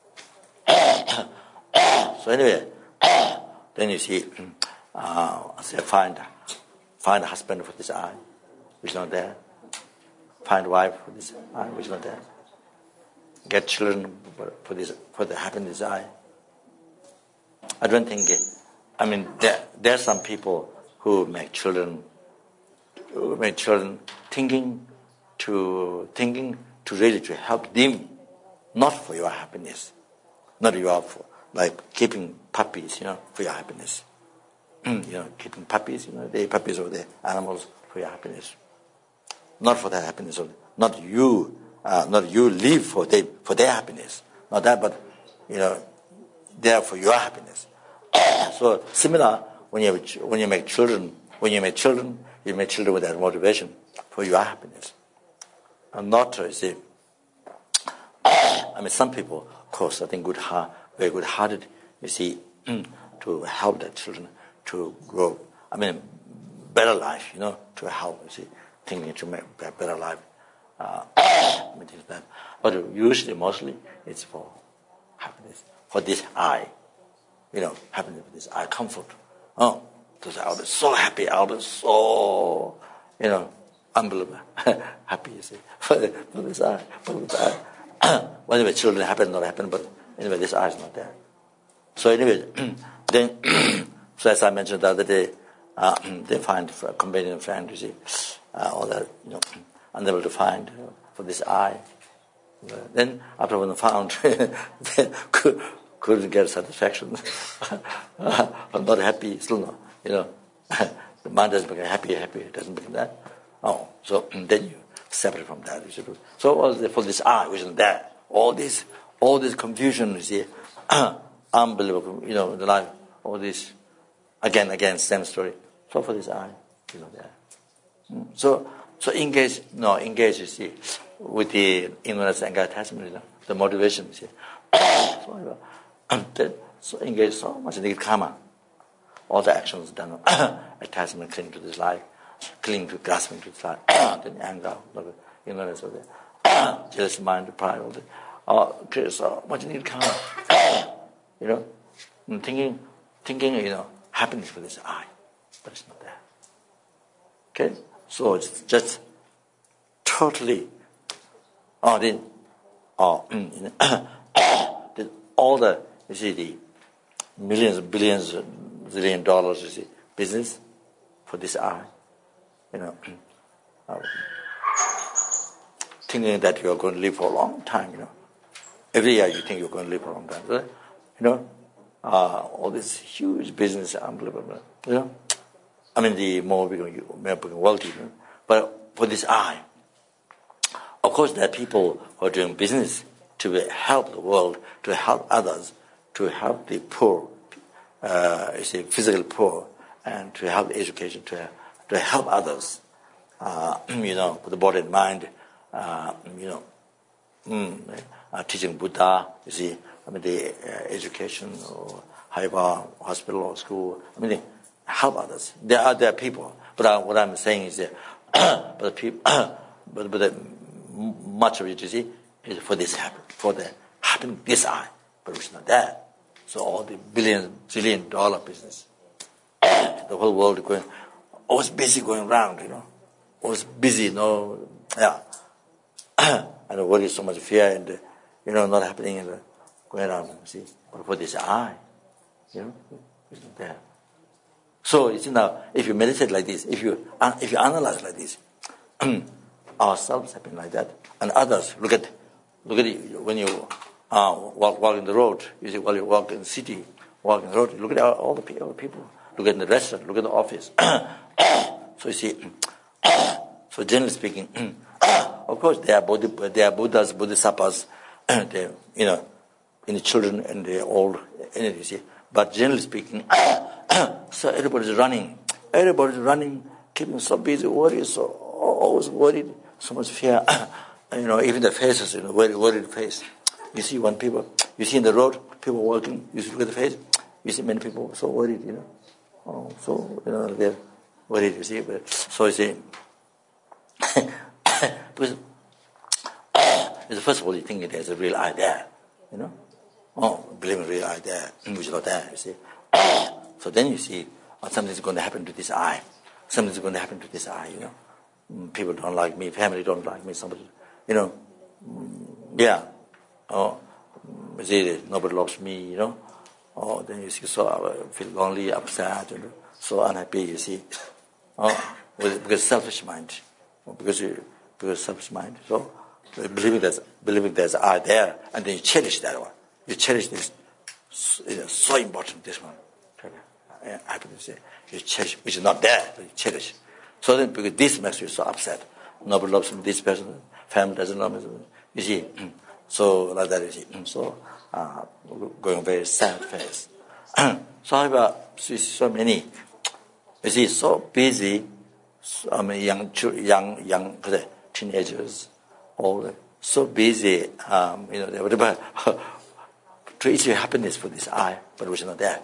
So anyway, then you see, uh, say find, find a husband for this eye which is not there. Find a wife for this eye which is not there. Get children for this, for the happiness eye. I don't think it, I mean there there are some people who make children who make children thinking to thinking to really to help them, not for your happiness. Not your for like keeping puppies, you know, for your happiness. you know, keeping puppies, you know, the puppies or the animals for your happiness. Not for their happiness, not you, uh, not you live for they for their happiness. Not that, but you know, they are for your happiness. So similar, when you have, when you make children, when you make children, you make children with that motivation for your happiness, and not you see. I mean, some people, of course, I think good heart, very good-hearted. You see, to help their children to grow. I mean, better life. You know, to help. You see. Thinking to make a better life, uh, but usually, mostly, it's for happiness, for this eye, you know, happiness for this eye, comfort. Oh, to say, I'll be so happy, I'll be so, you know, unbelievable, happy, you see, for, the, for this eye, for this eye. Whenever children happen, not happen, but anyway, this eye is not there. So anyway, then, so as I mentioned the other day, uh, they find a companion friend, you see, Uh, all that, you know, unable to find uh, for this eye. Uh, then after when found, then couldn't get satisfaction. I'm not happy, still not. You know, the mind doesn't become happy, happy, it doesn't become that. Oh, so then you separate from that. You should, so all the, for this I, which is there, all this, all this confusion, you see, unbelievable, you know, the life, all this, again, again, same story. So for this I, you know, there. Mm. So, so engage, no, engage, you see, with the ignorance, anger, attachment, you know, the motivation, you see. so, then, so engage so much in the karma. All the actions done, attachment, clinging to this life, clinging to, grasping to this life, then anger, ignorance of the jealous mind, pride, all that. Oh, okay, so much need karma. You know, and thinking, thinking, you know, happiness for this I, but it's not there. Okay, so it's just totally. Oh, then, oh, you know, then all the you see the millions, billions, zillion dollars, you see, business for this I, you know, uh, thinking that you are going to live for a long time, you know. Every year you think you're going to live for a long time, right? You know, uh, all this huge business, unbelievable, you know. I mean, the more we become wealthy, you know? But for this I, of course, there are people who are doing business to help the world, to help others, to help the poor, uh, you see, physical poor, and to help education, to to help others, uh, you know, with the body and mind, uh, you know, mm, uh, teaching Buddha, you see, I mean, the uh, education or higher hospital or school, I mean, they help others. There are there are people, but I, what I'm saying is that, but the people, but but the, much of it, you see, is for this happen, for the happen this I, but it's not that. So all the billion, trillion dollar business, the whole world going, always busy going around, you know, always busy, you know, yeah, and worry so much fear and, you know, not happening and going around, see, but for this I, you know, it's not there. So you see now, if you meditate like this, if you uh, if you analyze like this, ourselves have been like that, and others look at look at it when you uh, walk walk in the road. You see, while you walk in the city, walk in the road, look at all, all the people, all the people. Look at the restaurant, look at the office. So you see, so generally speaking, of course there are Bodhi, there are Buddhas, Bodhisattvas, they, you know, in the children and the old, you see. But generally speaking, so everybody's running, everybody's running, keeping so busy, worried, so always worried, so much fear. You know, even the faces, you know, very worried face. You see when people, you see in the road, people walking, you see look at the face, you see many people so worried, you know. Oh, so, you know, they're worried, you see. But, so you see, because the first of all, you think there's a real I there, you know. Oh, believe in real I there, which is not there, you see. So then you see, oh, something's going to happen to this I. Something's going to happen to this I, you know. People don't like me, family don't like me, somebody, you know. Yeah. Oh, you see, nobody loves me, you know. Oh, then you see, so I feel lonely, upset, you know, so unhappy, you see. Oh, because selfish mind. Because you, because selfish mind. So, believing there's, believing there's I there, and then you cherish that one. You cherish this, it's so important, this one. Happiness, you cherish, which is not there, but you cherish. So then, because this makes you so upset. Nobody loves me, this person, family doesn't love me. You see, so like that, you see. So, uh, going very sad face. So, however, so many, you see, so busy, I mean, young, young, young teenagers, all so busy, um, you know, they would to achieve happiness for this I, but which is not there.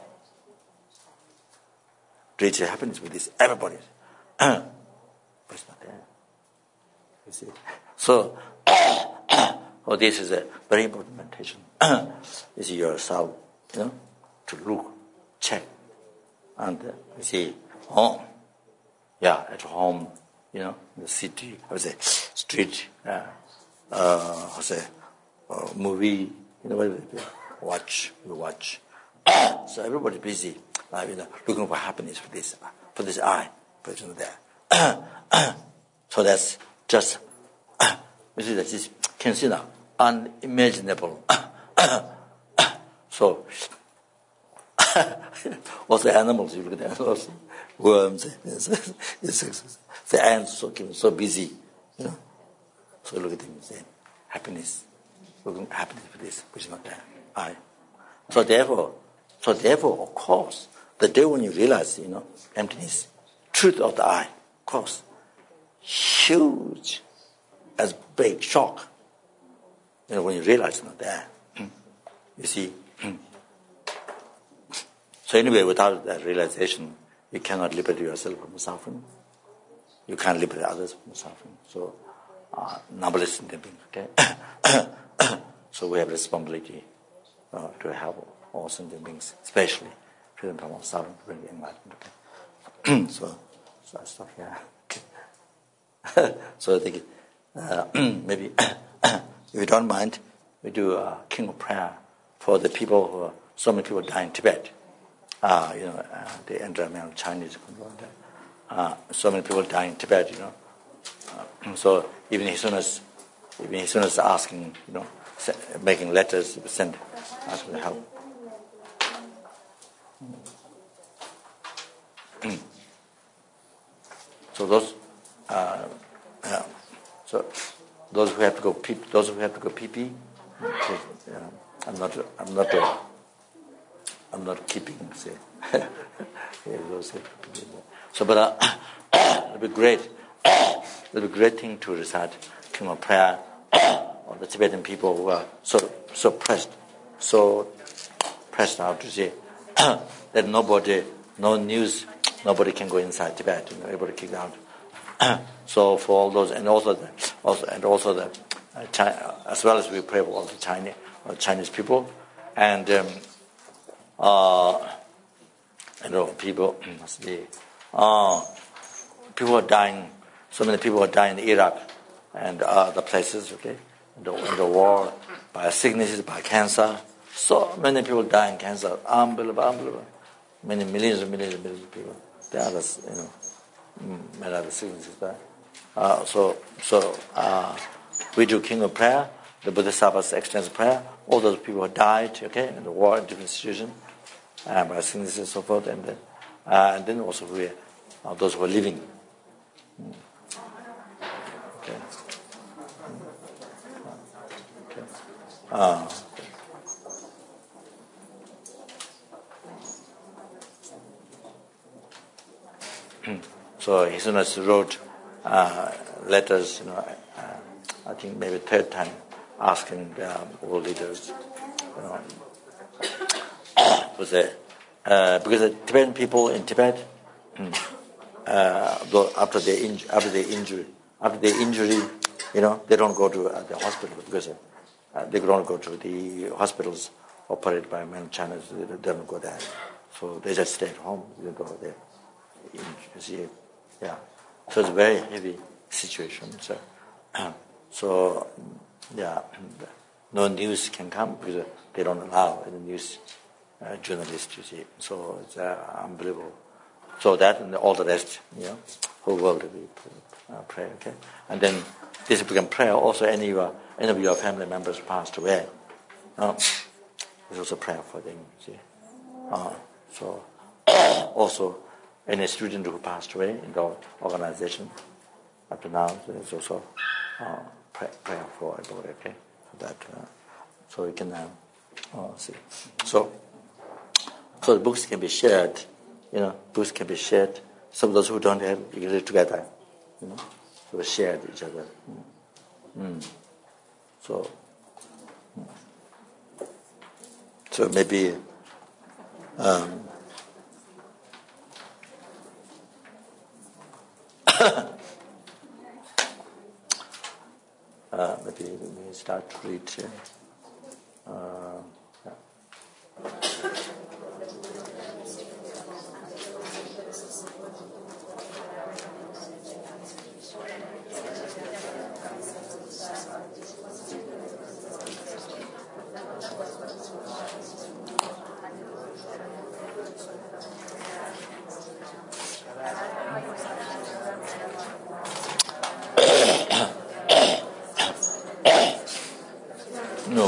To achieve happiness with this, everybody, but it's not there. You see, so, oh, this is a very important meditation. You see yourself, you know, to look, check, and uh, you see, home, yeah, at home, you know, in the city, I would say, street, uh, uh, I would say, uh, movie, you know, watch, we watch. So everybody busy, uh, you know, looking for happiness for this, for this I, but it's not there. So that's just, you see, that is, can see now, unimaginable. So, also animals, you look at animals, worms, insects, the ants, so, so busy, you know. So look at them, say, happiness, looking happiness for this, which is not there. I. So therefore, so therefore, of course, the day when you realize, you know, emptiness, truth of the I, of course, huge, as big shock. You know, when you realize it's not there, you see. So anyway, without that realization, you cannot liberate yourself from suffering. You can't liberate others from suffering. So, uh, numberless in the being, okay? So we have responsibility uh, to help all sentient beings, especially freedom from suffering, to bring enlightenment. Okay? so, so I stop here. Okay. So I think uh, maybe, if you don't mind, we do a king of prayer for the people who are, so many people die in Tibet. Uh, you know, uh, the environmental Chinese control. Uh, so many people die in Tibet, you know. Uh, so even His Holiness, even His Holiness asking, you know, making letters, send, asking for help. So those, uh, uh, so those who have to go pee, those who have to go pee pee. Okay, uh, I'm not, I'm not, uh, I'm not keeping. Say, yeah, those have to pee. So, but uh, it'll be great. It'll be a great thing to recite King of Prayer on the Tibetan people who are so so pressed, so pressed out to say that nobody, no news, nobody can go inside Tibet. You know, everybody kicked out. So for all those, and also the, also and also the uh, China, as well as we pray for all the Chinese uh, Chinese people, and um, uh, you know people must be. Uh, people are dying. So many people are dying in Iraq and other places. Okay, in the, in the war, by sicknesses, by cancer. So many people die in cancer. Unbelievable, unbelievable. Many millions and millions and millions of people. There are others, you know, many other sicknesses die. Uh, so, so uh, we do King of Prayer. The Bodhisattvas extends prayer. All those people who died, okay, in the war, in different situations, uh, by sicknesses and so forth, and then, uh, and then also we. Uh, those who are living. Okay. Okay. Uh, okay. So His Holiness wrote uh, letters, you know, uh, I think maybe third time, asking um, all leaders, you know, was it, uh, because the Tibetan people in Tibet, Uh, after their inj- after their injury, after their injury, you know, they don't go to uh, the hospital because uh, they don't go to the hospitals operated by men China. So they don't go there, so they just stay at home. They go there. You see, yeah. So it's a very heavy situation. So, uh, so yeah, no news can come because they don't allow any news uh, journalists to see. So it's uh, unbelievable. So that and all the rest, you know, whole world will be uh, prayer, okay? And then this become prayer. Also, any of your, any of your family members passed away, uh, there's also prayer for them. See, uh, so also any student who passed away in the organization up to now, there's also uh, pray, prayer for everybody, okay? So that, uh, so we can uh, uh, see. So, so the books can be shared. You know, books can be shared. Some of those who don't have, you can read together. You know, so we share each other. Mm. Mm. So, mm. so maybe um, uh, maybe we start to read. Uh, yeah. No,